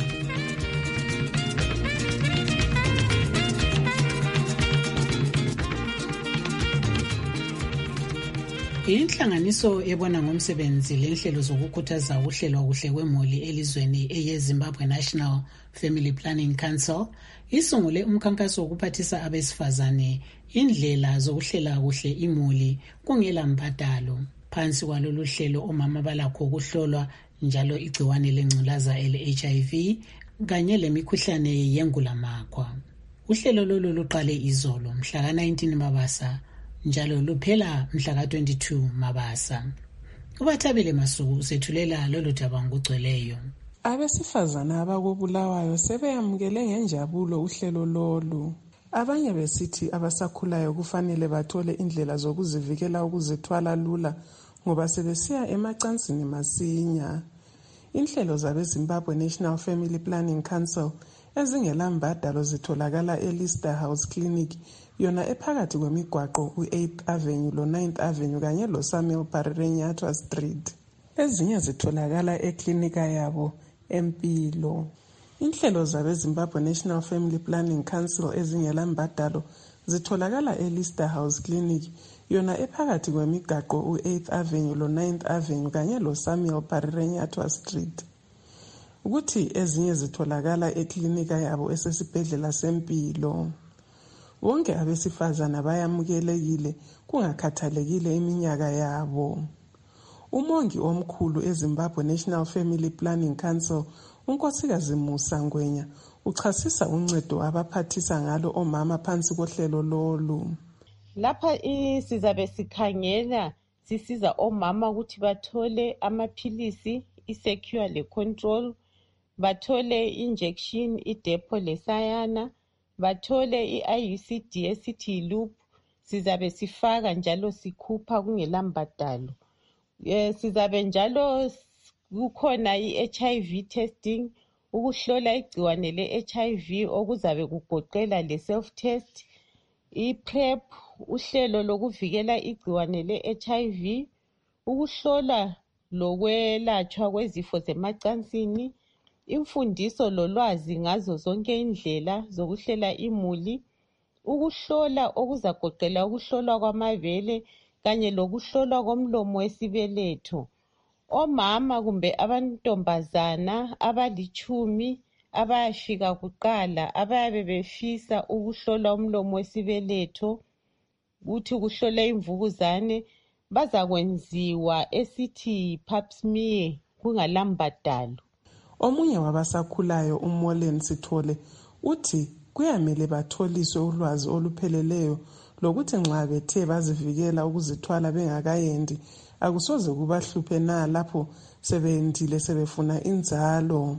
Inhlanganiso ebona ngomsebenzi lenhlelo zokukhuthaza ukuhlelwa kuhle kwemuli elizweni eyeZimbabwe National Family Planning Council isungule umkhankaso wokuphathisa abesifazane indlela zokuhlela kuhle imuli kungela mbadalo. Phansi kwalolu hlelo omama balakho ukuhlolwa njalo igciwane lengculaza ele-H I V kanye lemikhuhlane yengulamakhwa. Uhlelo lolu luqale izolo mhla ka nineteen Mabasa njalo luphela mhla ka twenty-two Mabasa. Ubathabile Masuku usethulela lolu daba ngokugcweleyo. Abesifazana abakubulawayo sebeyamukele ngenjabulo uhlelo lolu. Abanye besithi abasakhulayo kufanele bathole indlela zokuzivikela ukuzithwala lula ngoba sebesiya emacansini masinya. Inhlelo zabeZimbabwe National Family Planning Council ezingela mbadalo zitholakala eLister House Clinic yona ephakathi kwemigwaqo u-eighth Avenue lo-ninth Avenue kanye lo-Samuel Parerenyatwa Street. Ezinye zitholakala eklinika yabo Empilo. Inhlelo zabeZimbabwe National Family Planning Council ezingela mbadalo zitholakala eLister House Clinic yona ephakathi kwemigwaqo u-eighth Avenue lo-ninth Avenue kanye lo-Samuel Parerenyatwa Street. Ukuthi ezinye zitholakala eklinika yabo esesibhedlela sempilo. Wonke abesifazana bayamukelekile kungakhathalekile iminyaka yabo. Umongi omkhulu eZimbabwe National Family Planning Council uNkosikazi Musa Ngwenya uchasisa uncedo abaphathisa ngalo omama phansi kohlelo lolu. Lapha sizabe sikhangela sisiza omama ukuthi bathole amaphilisi i-secure le-control, bathole injection i-depo lesayana, bathole i-I U C D esithi loop, sizabe sifaka njalo sikhupha kungelambadalo. Eh, sizabe njalo kukhona i-H I V testing, ukuhlola igciwane le-H I V okuzabe kugoqela le-self-test, i-PrEP, uhlelo lokuvikela igciwane le-H I V, ukuhlola lokwelatshwa kwezifo zemacansini, imfundiso lolwazi ngazo zonke indlela zokuhlela imuli, ukuhlola okuzagoqela ukuhlolwa kwamabele kanye lokuhlolwa komlomo wesibeletho, omama kumbe abantombazana abalichumi abayafika kuqala abayabe befisa ukuhlolwa umlomo wesibeletho ukuthi kuhlolwe imvukuzane bazakwenziwa esithi pap smear kungalambadalo. Omunye wabasakhulayo uMolen Sithole uthi kuyamele batholiswe ulwazi olupheleleyo lokuthi nxa bethe bazivikela ukuzithwala bengakayendi akusoze kubahluphe na lapho sebendile sebefuna inzalo.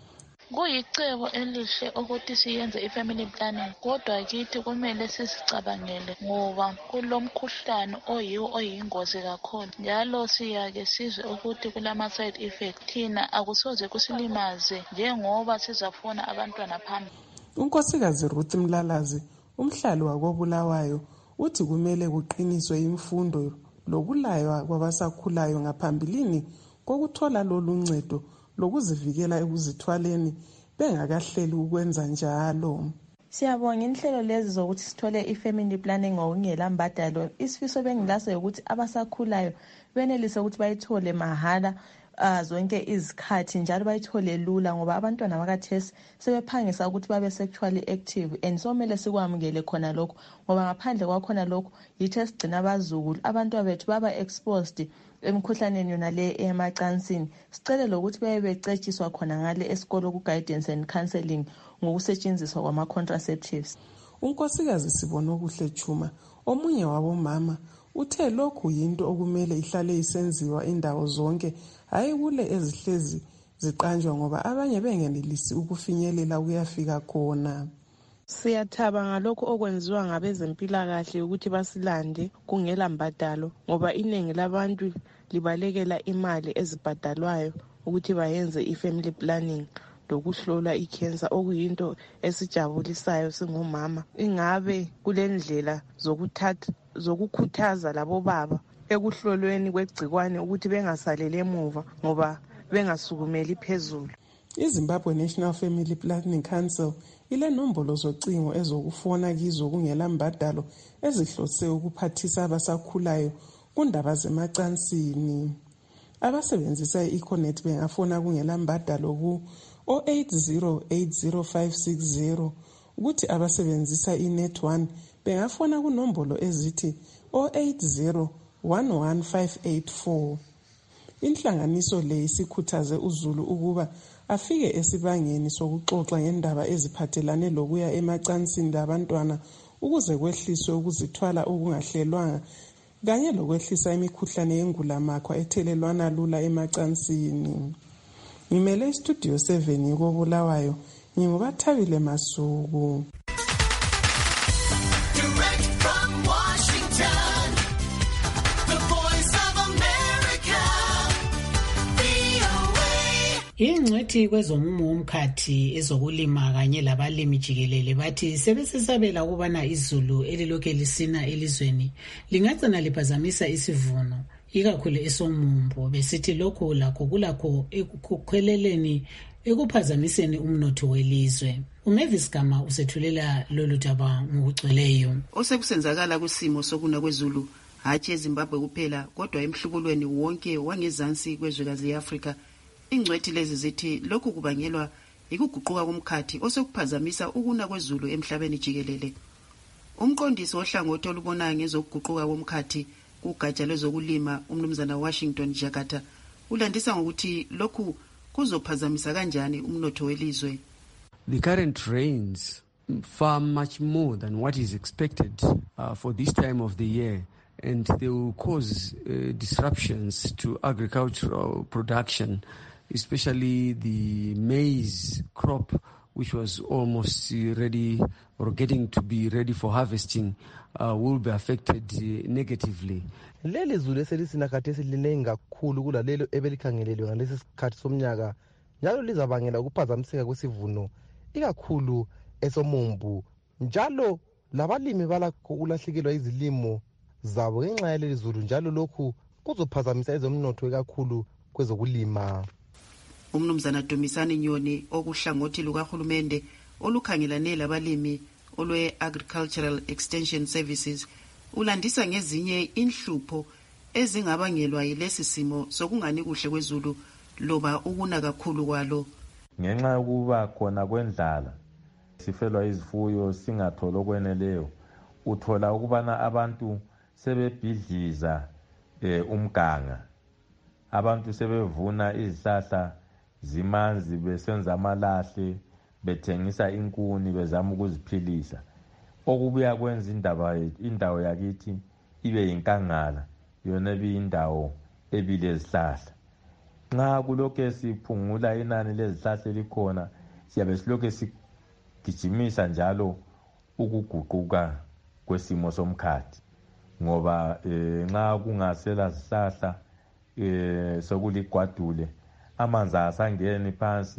Kuyicebo elihle ukuthi siyenze i-family planning, kodwa kithi kumele sizicabangele ngoba kulomkhuhlane oyiwo oyingozi kakhulu njalo siyake sizwe ukuthi kulama-side effect. Thina akusoze kusilimaze njengoba sizafuna abantwana phambili. Unkosikazi Ruth Mlalazi, umhlali wakoBulawayo, uthi kumele kuqiniswe imfundo lokulaywa kwabasakhulayo ngaphambilini kokuthola lolu ncedo lokuzivikela ekuzithwaleni bengakahleli ukwenza njalo. Siyabonga inhlelo lezi zokuthi sithole i-family planning ngokungela mbadalo. Isifiso bengilaso ukuthi abasakhulayo benelise ukuthi bayithole mahala uh, zonke izikhathi njalo bayithole lula ngoba abantwana bakathesi sebephangisa ukuthi babe sexually active and so mele sikwamukele khona lokho ngoba ngaphandle kwakhona lokho yithi esigcina abazukulu abantwana bethu baba exposed emkhuhlaneni yona le emacansini. Sicela lokuthi baye becetshiswa khona ngale esikolo ku guidance and counseling ngokusetshenziswa kwama contraceptives. Unkosikazi Sibona Okuhle Chuma, omunye wabomama, uthe lokhu yinto okumele ihlale isenziwa indawo zonke hayi kule ezihlezi ziqanjwa ngoba abanye bengenelisi ukufinyelela kuyafika khona. Siyathaba ngalokho okwenziwa ngabezempilakahle ukuthi basilande kungela mbadalo ngoba iningi labantu libalekela imali ezibhadalwayo ukuthi bayenze i-family planning lokuhlola i-cancer okuyinto esijabulisayo singomama. Ingabe kulendlela zokuthatha zokukhuthaza labo baba ekuhlolweni kwegcikwane ukuthi bengasalele emuva ngoba bengasukumeli phezulu. iZimbabwe National Family Planning Council ile nombolo zocingo ezokufona kizo kungela mbadalo ezihlose ukuphathisa abasakhulayo kundaba zemacansini. Abasebenzisa i-Econet bengafona kungela mbadalo ku zero eight zero eight zero five six zero ukuthi abasebenzisa iNet one bengafona kunombolo ezithi zero eight zero one one five eight four. Inhlanganiso le isikhuthaze uZulu ukuba afike esibangeni sokuxoxa ngendaba eziphathelane lokuya emacansini labantwana ukuze kwehliswe ukuzithwala okungahlelwanga kanye lokwehlisa imikhuhlane yengulamakhwa ethelelwana lula emacansini. Ngimele istudio seven yokoBulawayo, ngingubathabile Masuku. Ingcwethi kwezomumo womkhathi ezokulima kanye labalimi jikelele bathi sebesisabela ukubana izulu elilokhu lisina elizweni lingagcina liphazamisa isivuno ikakhulu esomumbo. Besithi lokho lakho kulakho ekukhweleleni ekuphazamiseni umnotho welizwe. uMavis Gama usethulela lolu daba ngokugcweleyo. Osekusenzakala kusimo sokuna kwezulu hatshi eZimbabwe kuphela kodwa emhlubulweni wonke wangezansi kwezwekazi leAfrika. Ingcwethi lezi zithi lokhu kubangelwa ikuguquka komkhathi osekuphazamisa ukuna kwezulu emhlabeni jikelele. Umqondisi ohlangothi olubona ngezokuguquka komkhathi kugatsha lezokulima uMnumzana Washington Jakarta ulandisa ngokuthi lokhu kuzophazamisa kanjani umnotho welizwe. The current rains far much more than what is expected uh, for this time of the year, and they will cause uh, disruptions to agricultural production, especially the maize crop, which was almost ready or getting to be ready for harvesting, uh, will be affected uh, negatively. Leli zulu eselisina khathesi linengi kakhulu kulalelo ebelikhangelelwe ngalesi sikhathi somnyaka njalo lizabangela ukuphazamiseka kwesivuno ikakhulu esomumbu njalo labalimi balakho ukulahlekelwa izilimo zabo ngenxa yaleli zulu njalo lokhu kuzophazamisa ezomnotho kakhulu kwezokulima. uMnumzana Dumisani Nyoni okuhlangothi lukahulumende olukhangelane labalimi olwe Agricultural Extension Services ulandisa ngezinye inhlupho ezingabangelwa yilesi simo sokungani kuhle kwezulu loba ukuna kakhulu kwalo. Ngenxa yokuba khona kwendlala sifelwa izifuyo singathola okweneleyo, uthola ukubana abantu sebebhidliza eh, umganga, abantu sebevuna izihlahla zimanzi besenza amalahle bethengisa inkuni bezama ukuziphilisa, okubuya kwenza indaba indawo yakithi ibe yinkangala, yona ebiyindawo ebilezihlahla. Nxa kulokho siphungula inani lezihlahla elikhona, siyabe silokho sigijimisa njalo ukuguquka kwesimo somkhathi, ngoba eh, nxa kungasela zihlahla eh, sokuligwadule amanzi asangeni phansi.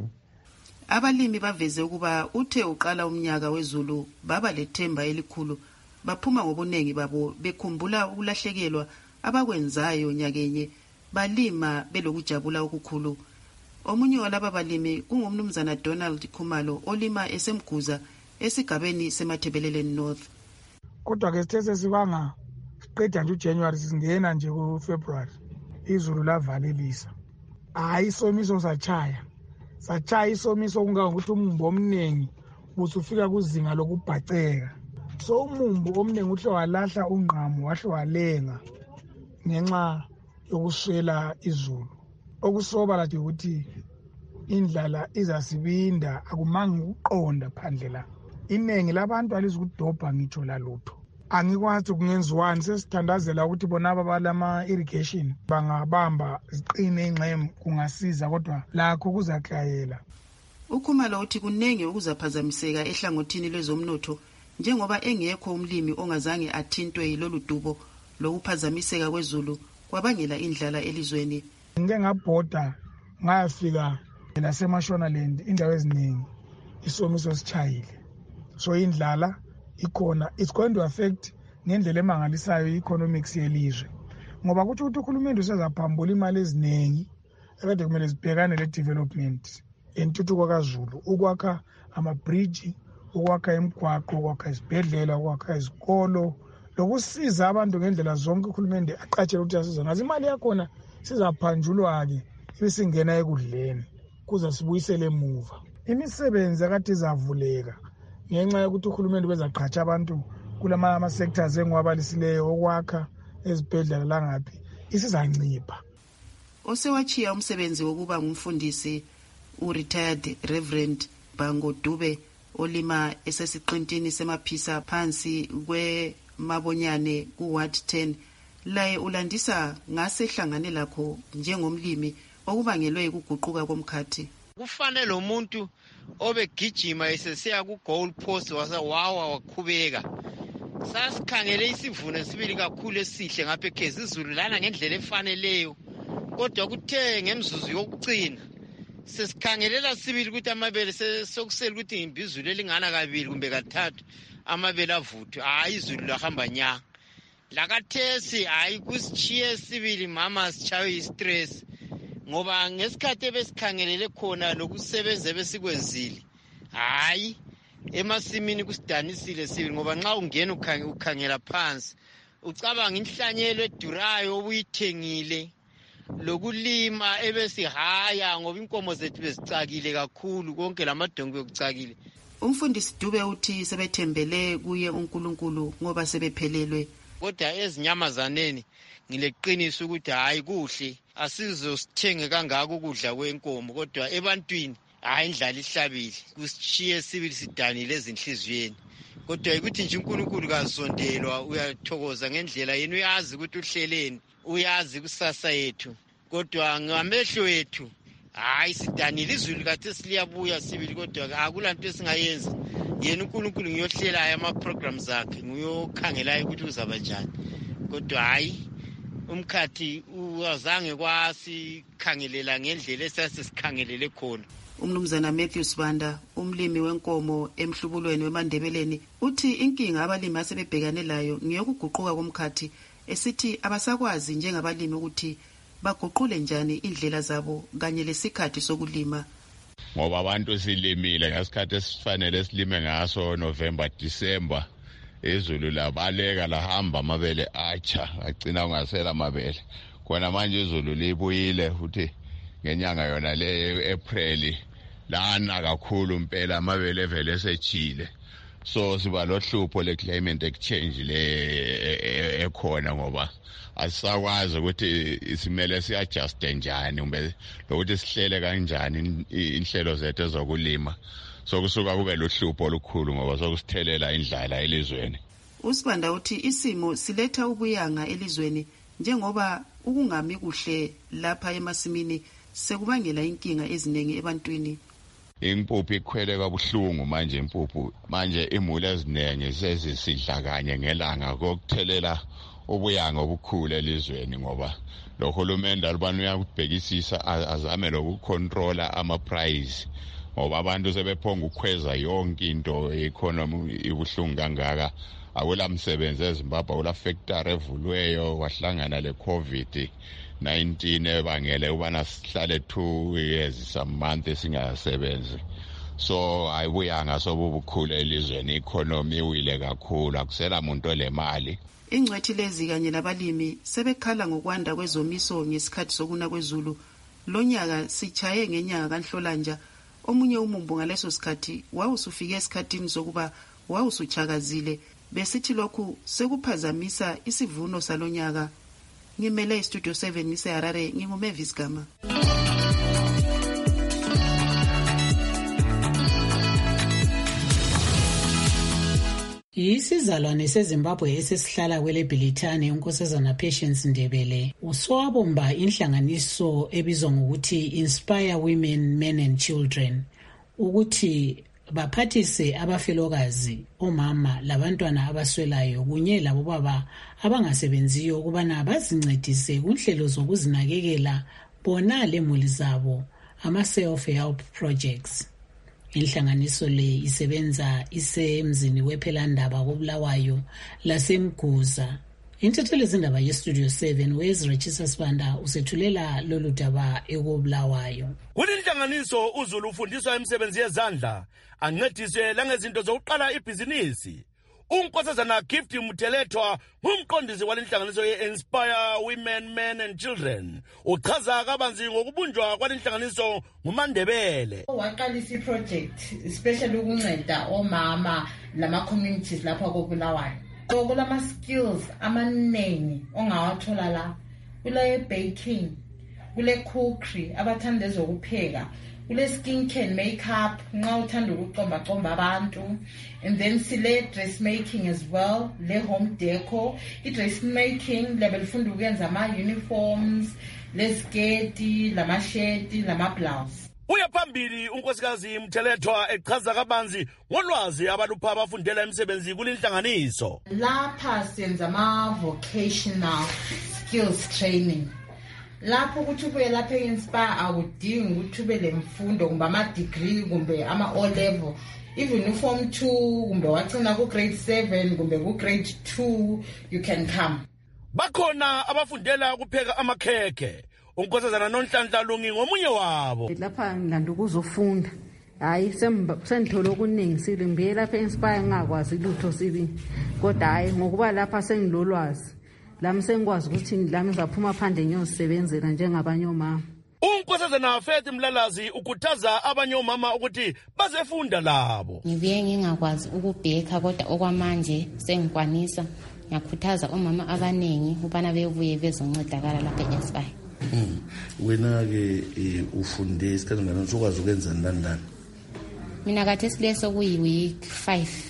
Abalimi baveze ukuba uthe uqala umnyaka wezulu baba lethemba elikhulu, baphuma ngobunengi babo bekhumbula ukulahlekelwa abakwenzayo nyakenye, balima belokujabula okukhulu. Omunye walaba balimi kungumnumzana Donald Khumalo olima esemguza esigabeni semathebeleleni North. Kodwa ke sithe sesibanga siqeda nje uJanuary singena nje kuFebruary, izulu lavalelisa. Hayi isomiso sachaya. Sachaya isomiso kungangokuthi umumbu omningi busufika kuzinga lokubhaceka. So umumbu omningi uhle walahla ungqamo wahle walenga ngenxa yokuswela izulu. Okusoba lathi ukuthi indlala izasibinda akumangi ukuqonda phandle la. Inengi labantu alizukudobha ngitsho lalutho. Angikwazi kungenziwani, sesithandazela ukuthi bona abalama irrigation bangabamba ziqine ingxemu kungasiza, kodwa lakho kuzaklayela. Ukhumalo uthi kunenge ukuzaphazamiseka ehlangothini lwezomnotho njengoba engekho umlimi ongazange athintwe yilolu dubo lokuphazamiseka kwezulu kwabangela indlala elizweni. Ngike ngabhoda ngayafika laseMashonaland indawo eziningi isomiso sichayile, so indlala ikhona. It's going to affect ngendlela emangalisayo i-economics yelizwe, ngoba kuthi ukuthi uhulumende usezaphambula imali eziningi ekade kumele zibhekane le-development entuthuko kaZulu, ukwakha ama-bridge, ukwakha imigwaqo, ukwakha izibhedlela, ukwakha izikolo, lokusiza abantu ngendlela zonke uhulumende aqatshele ukuthi asiza ngazo. Imali yakhona sizaphanjulwa-ke ibisingena ekudleni kuza sibuyisele emuva. Imisebenzi akade izavuleka ngenxa yokuthi uhulumende bezaqhatsha abantu kulama ama-sectors engiwabalisileyo okwakha ezibhedlela langaphi isizancipha. Osewachiya umsebenzi wokuba ngumfundisi u-retired Reverend Bango Dube olima esesiqintini semaphisa phansi kweMabonyane ku-Ward ten, laye ulandisa ngasehlangane lakho njengomlimi okubangelwe ukuguquka komkhathi. Kufanele umuntu obegijima esesiya ku-goal post wasewawa wakhubeka. Sasikhangele isivuno sibili kakhulu esihle ngapha ekhezi izulu lana ngendlela efaneleyo, kodwa kuthe ngemzuzu yokucina sesikhangelela sibili ukuthi amabele sokusela ukuthi imbizulu elingana kabili kumbe kathathu amabele avuthwe. Hayi izulu lahamba nya lakathesi, hayi kusichiye sibili mama sichawe istress, ngoba ngesikhathi ebesikhangelele khona lokusebenza besikwenzile hayi emasimini kusidanisile sibili, ngoba nxa ungena ukhangela phansi ucabanga inhlanyelo edurayo obuyithengile lokulima ebesihaya ngoba inkomo zethu bezicakile kakhulu, konke lamadongo yokucakile. Umfundisi Dube uthi sebethembele kuye uNkulunkulu ngoba sebephelelwe. Kodwa ezinyamazaneni ngileqiniso ukuthi hayi kuhle asizosithenge kangaka ukudla kwenkomo, kodwa ebantwini hayi indlala ihlabile kusishiye sibili sidanile ezinhliziyweni. Kodwa ukuthi nje uNkulunkulu kazondelwa, uyathokoza ngendlela yenu, uyazi ukuthi uhleleni, uyazi kusasa yethu, kodwa ngamehlo ethu hayi sidanile. Izulu kade siliyabuya sibili, kodwa akulanto esingayenza. Yena uNkulunkulu ngiyohlelayo ama-programs akhe, ngiyokhangelayo ukuthi uzaba njani, kodwa hayi umkhathi uwazange kwasikhangelela ngendlela esasisikhangelele khona. Umnumzana Matthew Sibanda, umlimi wenkomo emhlubulweni weMandebeleni, uthi inkinga abalimi asebebhekane layo ngiyokuguquka komkhathi, esithi abasakwazi njengabalimi ukuthi baguqule njani indlela zabo kanye lesikhathi sokulima. Ngoba abantu silimile ngesikhathi esifanele silime ngaso November December, izulu labaleka lahamba amabele atsha agcina ungasela amabele. Kona manje izulu libuyile futhi ngenyanga yona le April lana kakhulu impela amabele vele esechile. So siba lohlupho le climate exchange le ekhona ngoba asisakwazi ukuthi isimele siadjuste njani umbe lokuthi sihlele kanjani inhlelo zethu ezokulima. So kusuka kube lohlupho olukhulu ngoba sokusithelela indlala elizweni. Usibanda uthi isimo siletha ubuyanga elizweni njengoba ukungami kuhle lapha emasimini sekubangela inkinga eziningi ebantwini. Impuphu ikhwele kabuhlungu manje impuphu manje imule eziningi sezisidla kanye ngelanga kokuthelela ubuyanga obukhulu elizweni ngoba lo hulumende alibani uyakubhekisisa azame lokucontrola ama price ngoba abantu sebephonga ukukhweza yonke into economy ibuhlungu kangaka. Awula msebenzi eZimbabwe awula factory evulweyo wahlangana le COVID nineteen ebangele ubana sihlale two years some months singasebenzi. So ayibuyanga sobubukhulu elizweni economy iwile kakhulu akusela umuntu olemali. Ingcwethi lezi kanye labalimi sebekhala ngokwanda kwezomiso ngesikhathi sokuna kwezulu. Lonyaka sichaye ngenyanga kaNhlolanja omunye umumbu ngaleso sikhathi wawusufike esikhathini sokuba wawusuchakazile besithi lokhu sekuphazamisa isivuno salonyaka. Ngimele istudio seven ngise Harare nginguMavis Gama. Isizalwane seZimbabwe esesihlala kwele Bhilithani unkosazana Patience Ndebele uswabomba inhlanganiso ebizwa ngokuthi Inspire Women, Men and Children ukuthi baphathise abafelokazi, omama labantwana abaswelayo kunye labo baba abangasebenziyo ukubana bazincedise kunhlelo zokuzinakekela bona lemuli zabo ama self help projects. Inhlanganiso le isebenza isemzini wePhelandaba koBulawayo laseMguza. Intatheli zindaba yestudio seven weZra Chisasibanda usethulela lolu daba ekobulawayo. Kulinhlanganiso uZulu ufundiswa imisebenzi yezandla ancediswe langezinto zokuqala ibhizinisi. Unkosazana Gift Muthelethwa ngumqondisi walenhlanganiso ye-Inspire Women, Men and Children. Uchaza kabanzi ngokubunjwa kwalenhlanganiso nguMandebele. Waqalisa iproject especially ukunceda omama lama communities lapha koBulawayo. So kulama skills amaningi ongawathola la. Kule baking, kule cookery, abathanda ezokupheka. Kule skincare and makeup, nxa uthanda ukucomba comba abantu, and then sile dressmaking as well, le home decor. I dressmaking level funda ukuyenza ama uniforms, le sketi, lama sheti, lama blouse. Uya phambili unkosikazi Mthelethwa echaza kabanzi ngolwazi abalupha abafundela imisebenzi kulinhlanganiso. Lapha senza ama vocational skills training. Lapho ukuthi ubuye lapha e-Inspire awudingi ukuthi ube lemfundo kumbe ama degree kumbe ama O level. Even form two kumbe wacina ku grade seven kumbe ku grade two you can come. Bakhona abafundela ukupheka amakhekhe. Unkosazana Nonhlanhla Lungi ngomunye wabo. Lapha ngilanda ukuzofunda. Hayi sendithola okuningi silimbiye lapha e-Inspire ngakwazi lutho sibi. Kodwa hayi ngokuba lapha sengilolwazi. Lami sengikwazi ukuthi lami ngizaphuma phandle ngiyosebenzela njengabanye omama. Unkosazana Faith Mlalazi ukhuthaza abanye omama ukuthi bazefunda labo. Ngibuye ngingakwazi ukubheka kodwa okwamanje sengikwanisa. Ngiyakhuthaza omama abaningi ubana bebuye bezoncedakala lapha e-Inspire. Mm. Wena ke ufunde isikhathi ngani usokwazi ukwenza ndani ndani? Mina kade sileso kuyi week five.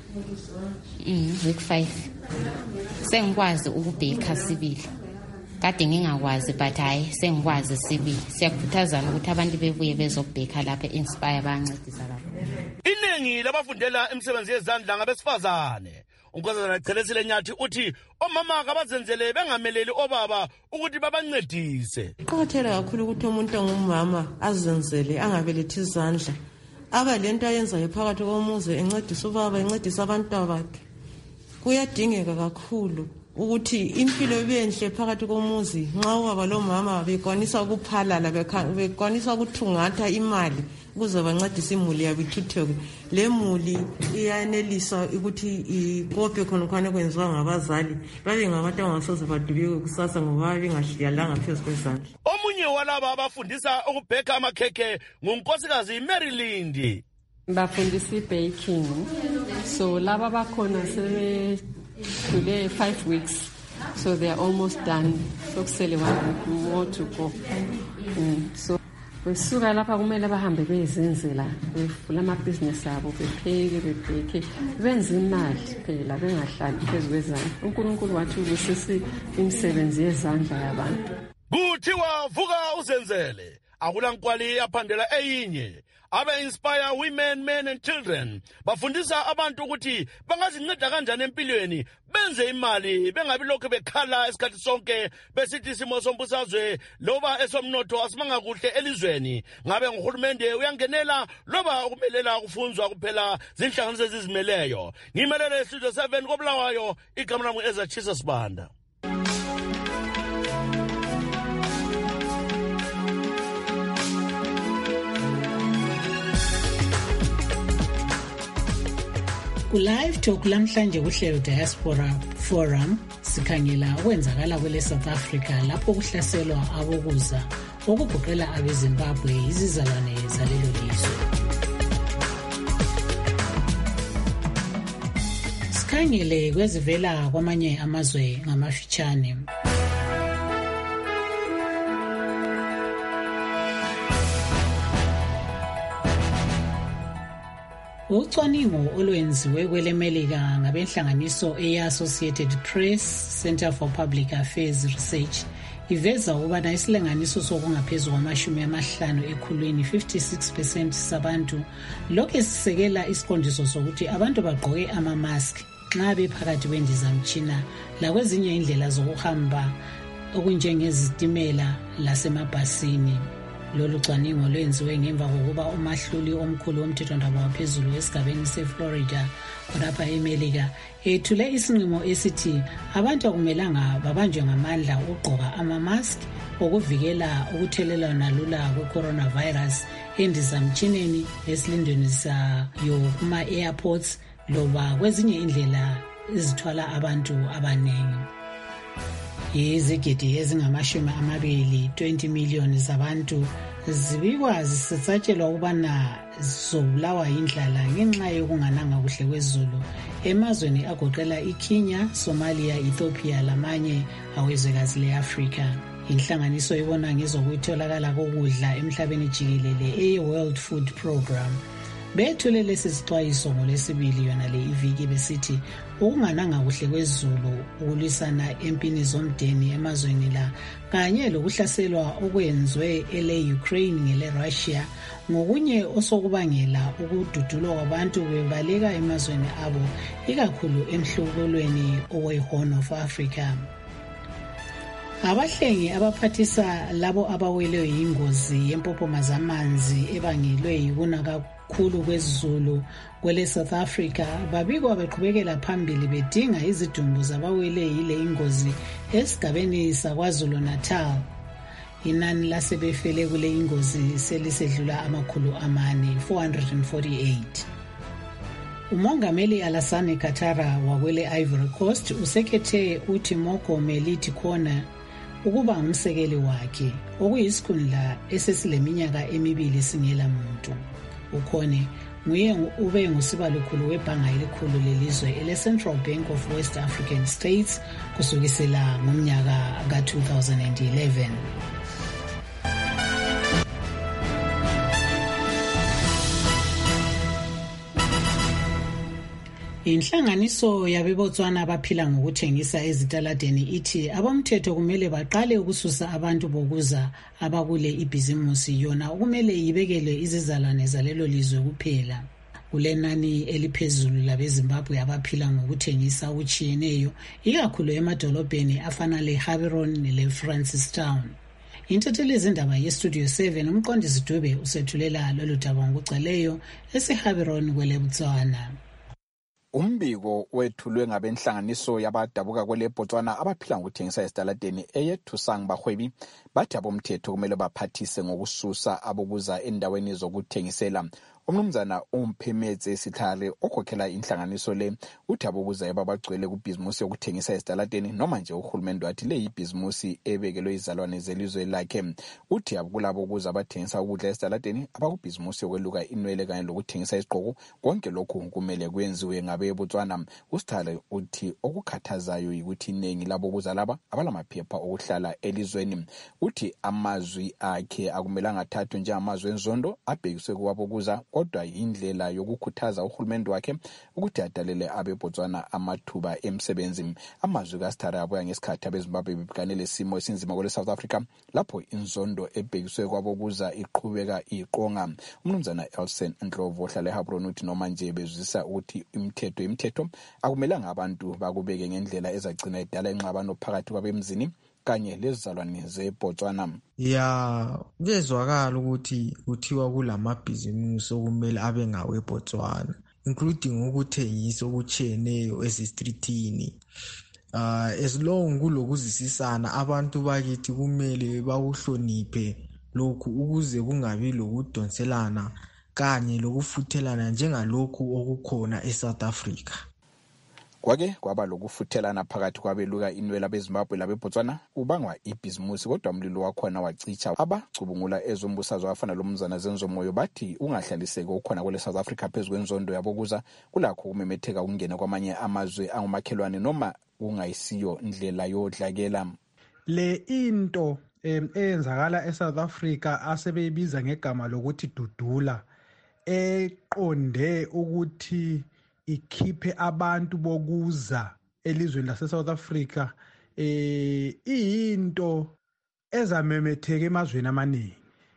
Mm, week five. Sengikwazi ukubheka sibili. Kade ngingakwazi but hayi sengikwazi sibili. Siyakhuthazana ukuthi abantu bebuye bezobheka lapha e-Inspire bancedisa lapha. Iningi labafundela imisebenzi yezandla ngabesifazane. Unkosazana Chelesile Nyathi uthi omama kabazenzele bengameleli obaba ukuthi babancedise. Kuqakatheke kakhulu ukuthi umuntu ongumama azenzele angabelethi izandla. Aba lento ayenzayo phakathi komuzi encedisa ubaba encedisa abantu bakhe. Kuyadingeka kakhulu ukuthi impilo ibenhle phakathi komuzi nxa ubaba lomama bekwanisa ukuphalala bekwanisa ukuthungatha imali ukuze bancedise imuli yabo ithutheke. Le muli iyanelisa ukuthi ikophe khonokwane kwenziwa ngabazali babe ngabantu abangasoze badubeke kusasa ngoba bengashiyalanga phezu kwezandla. Omunye walaba abafundisa ukubheka amakhekhe ngunkosikazi Maryland. Bafundisa i-baking, so laba bakhona sebedlule five weeks, so they are almost done. Sokusele one week more to go. Mm. So besuka lapha kumele bahambe beyizenzela bevula amabhizinesi abo bepheke bebheke benze imali phela bengahlali phezu kwezandla. uNkulunkulu wathi ubusisi imisebenzi yezandla yabantu. Kuthiwa vuka uzenzele, akulankwali yaphandela eyinye. Aba-inspire women, men and children bafundisa abantu ukuthi bangazinceda kanjani empilweni benze imali bengabi lokho bekhala esikhathi sonke besithi isimo sombusazwe loba esomnotho asimanga kuhle elizweni. Ngabe nguhulumende uyangenela loba ukumelela ukufunzwa kuphela zinhlanganiso ezizimeleyo. Ngimelele Studio seven koBulawayo, igama lami Ezachisa Sibanda. Ku-Live Talk lamhlanje kuhlelo Diaspora Forum sikhangela okwenzakala kwele South Africa lapho kuhlaselwa abokuza okugoqela abeZimbabwe izizalwane zalelo lizwe. Sikhangele kwezivela kwamanye amazwe ngamafitshane. Ucwaningo olwenziwe kwelemelika ngabenhlanganiso eyi-Associated Press Center for Public Affairs Research iveza ukubana isilinganiso sokungaphezulu kwamashumi amahlanu ekhulwini fifty-six percent sabantu lokhu sisekela isiqondiso sokuthi abantu bagqoke ama-mask nxa bephakathi kwendizamtshina lakwezinye indlela zokuhamba okunjengezitimela lasemabhasini. Lolu cwaningo lwenziwe ngemva kokuba umahluli omkhulu womthethwandaba waphezulu esigabeni seFlorida khonapha eMelika ethule isinqumo esithi abantu akumelanga babanjwe ngamandla ukugqoka ama-mask okuvikela ukuthelelana lula kwe-coronavirus endizamtshineni esilindweni sayo kuma-airports loba kwezinye indlela ezithwala abantu abaningi. Izigidi ezingamashumi amabili twenty million zabantu zibikwa zisatshelwa ukubana zizobulawa yindlala ngenxa yokungananga kuhle kwezulu emazweni agoqela iKenya, Somalia, Ethiopia lamanye awezwekazi le-Afrika. Inhlanganiso ibona ngezokutholakala kokudla emhlabeni jikelele e-World Food Program bethule lesi sixwayiso ngolesibili yona le iviki besithi ukungananga kuhle kwezulu ukulwisana empini zomdeni emazweni la kanye lokuhlaselwa okwenzwe ele-Ukraine ngele-Russia ngokunye osokubangela ukududulwa kwabantu bebaleka emazweni abo ikakhulu emhlukulweni owe-Horn of Africa. Abahlengi abaphathisa labo abawelwe yingozi yempophoma zamanzi ebangelwe yikuna kakhulu kwezulu kwele South Africa babikwa beqhubekela phambili bedinga izidumbu zabawele yile ingozi esigabeni saKwaZulu Natal. Inani lasebefele kule ingozi selisedlula amakhulu amane four hundred forty-eight. Umongameli Alassane Ouattara wakwele Ivory Coast usekhethe uTimoko Meliti Kona ukuba ngumsekeli wakhe okuyisikhundla esesileminyaka emibili singela muntu. Ukhone nguye ube ngusibalukhulu webhanga elikhulu lelizwe ele-Central Bank of West African States kusukisela ngomnyaka ka two thousand eleven. Inhlanganiso yabeBotswana abaphila ngokuthengisa ezitaladeni ithi abomthetho kumele baqale ukususa abantu bokuza abakule ibhizimusi yona kumele yibekelwe izizalwane zalelo lizwe kuphela. Kulenani eliphezulu labeZimbabwe abaphila ngokuthengisa okutshiyeneyo ikakhulu emadolobheni afana le-Gaborone nele-Francistown. Intatheli zindaba ye-Studio seven umqondisi Dube usethulela lolu daba ngokuceleyo ese-Gaborone kwele Botswana. Umbiko wethulwe ngabenhlanganiso yabadabuka kwele Botswana abaphila ngokuthengisa esitaladeni eyethusang bahwebi bathi abomthetho kumele baphathise ngokususa abokuza endaweni zokuthengisela. Umnumzana uMphemetse Sikhale okhokhela inhlanganiso le uthi abokuza ebabagcwele kubhizimusi yokuthengisa esitaladeni noma nje uhulumende wathi le ibhizimusi ebekelwe izalwane zelizwe lakhe. Uthi abukulabo kuza abathengisa ukudla esitaladeni abakubhizimusi yokweluka inwele kanye lokuthengisa isiqhoko konke lokhu kumele kwenziwe ngabe Botswana. Usikhale uthi okukhathazayo ukuthi iningi labo kuza laba abalamaphepha okuhlala elizweni. Uthi amazwi akhe akumelanga athathwe njengamazwi enzondo abhekiswe kuwabo kuza kodwa indlela yokukhuthaza uhulumende wakhe ukuthi adalele abe Botswana amathuba emsebenzi. Amazwi kaSithare abuya ngesikhathi abeZimbabwe bebhekane simo esinzima kwele South Africa lapho inzondo ebhekiswe kwabo kuza iqhubeka iqonga. Umnumzana Elson Ndlovu ohlala eHabron uthi noma nje bezwisa ukuthi imithetho imithetho akumelanga abantu bakubeke ngendlela ezacina idala enxabano phakathi kwabemzini kanye lezizalwane zeBotswana. Ya kezwakala ukuthi kuthiwa kulamabhizimusi okumele abe ngawe Botswana including ukuthengisa okutshiyeneyo esistritini. Uh, as long kulokuzisisana abantu bakithi kumele bakuhloniphe lokhu ukuze kungabi lokudonselana kanye lokufuthelana njengalokhu okukhona eSouth Africa. Kwake kwaba lokufuthelana phakathi kwabeluka inwele abeZimbabwe labeBotswana ubangwa ibhizimusi kodwa umlilo wakhona wacicha abacubungula ezombusazwe afana lomzana Zenzomoyo bathi ungahlaliseke okhona kwele South Africa phezulu kwenzondo yabokuza kulakho kumemetheka ukungena kwamanye amazwe angumakhelwane noma ungayisiyo indlela yodlakela. Le into eyenzakala eSouth Africa asebeyibiza ngegama lokuthi dudula eqonde ukuthi ikhiphe abantu bokuza elizweni lase-South Africa eh into ezamemetheka emazweni amaningi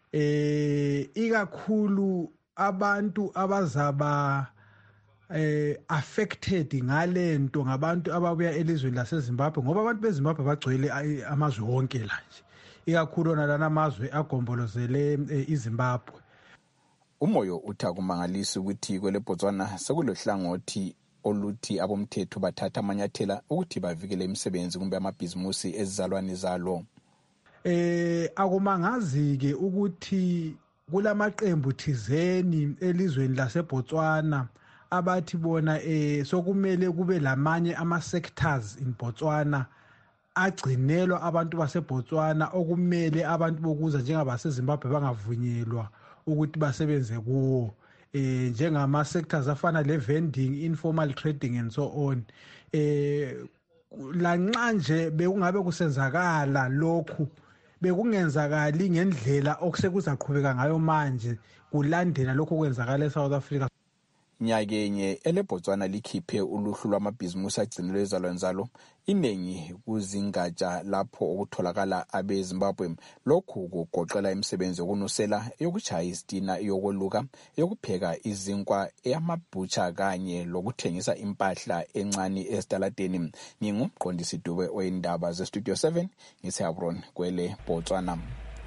eh ikakhulu abantu abazaba eh affected ngalento ngabantu ababuya elizweni laseZimbabwe ngoba abantu beZimbabwe bagcwele amazwe wonke la nje ikakhulu nalana amazwe agombolozele iZimbabwe. Umoyo utha kumangalisa ukuthi kwele Botswana sekulohlangothi oluthi abomthetho bathatha amanyathela ukuthi bavikele imisebenzi kumbe amabhizimusi ezizalwane zalo. Eh akumangazi ke ukuthi kulamaqembu thizeni elizweni laseBotswana abathi bona eh sokumele kube lamanye ama sectors in Botswana agcinelwa abantu baseBotswana okumele abantu bokuza njengabaseZimbabwe bangavunyelwa ukuthi basebenze kuwo eh njengama sectors afana le vending, informal trading and so on. Eh lanxa nje bekungabe kusenzakala lokhu bekungenzakali ngendlela okusekuzaqhubeka ngayo manje kulandela lokho kwenzakala eSouth Africa. Nyakenye eleBotswana likhiphe uluhlu lwamabhizimusi agcinelwe ezalwane zalo inengi kuzingatsha lapho okutholakala abeZimbabwe. Lokhu kugoqela imisebenzi yokunusela, yokuchaya izitina, yokoluka, yokupheka izinkwa, eyamabhutsha kanye lokuthengisa impahla encane esitaladeni. Ngingumqondisi Dube oyindaba zeStudio seven ngiseHabron kwele Botswana.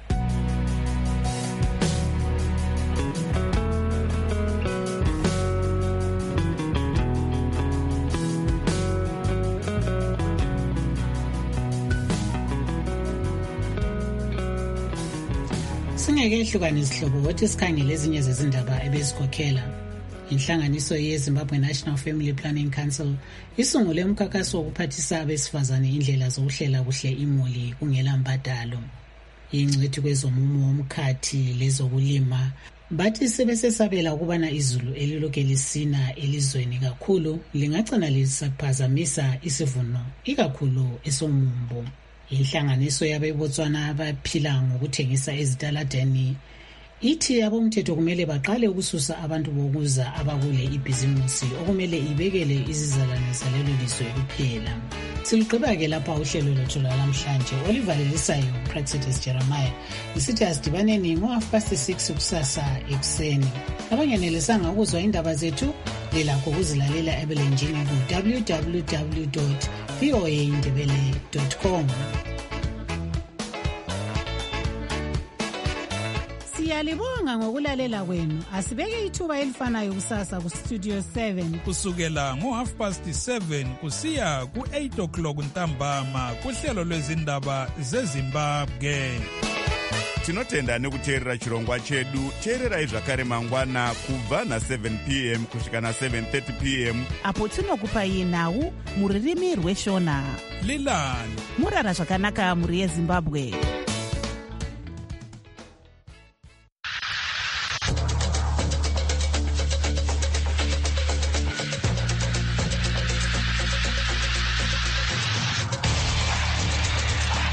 Singeke ehlukane izihlobo ukuthi sikhangele ezinye zezindaba ebezikhokhela. Inhlanganiso yeZimbabwe National Family Planning Council isungule umkhankaso wokuphathisa abesifazane indlela zokuhlela kuhle imuli kungela mbadalo. Ingcwethi kwezomumo womkhathi lezokulima bathi sebesesabela ukubana izulu elilokhu lisina elizweni kakhulu lingagcina lisaphazamisa isivuno ikakhulu esomumbo. Inhlanganiso yabeBotswana abaphila ngokuthengisa ezitaladeni ithi abomthetho kumele baqale ukususa abantu bokuza abakule ibhizimusi okumele ibekele izizalwane zalelo lizwe kuphela. Siligqiba ke lapha uhlelo lwethu lwalamhlanje olivalelisayo Praxitas Jeremiah isithi asidibaneni ngo-half past six kusasa ekuseni. Abangenelisanga ukuzwa indaba zethu lelakho ukuzilalela ebelenjini ku w w w dot v o a ndebele dot com. Siyalibonga ngokulalela kwenu. Asibeke ithuba elifanayo kusasa ku Studio seven. Kusukela ngo half past seven kusiya ku eight o'clock ntambama kuhlelo lwezindaba zeZimbabwe. Tinotenda nekuteerera chirongwa chedu. Teererai zvakare mangwana kubva na seven p m kusvika na seven thirty p m apo tinokupai nhau muririmi rweshona. Lilani murara zvakanaka muri yeZimbabwe.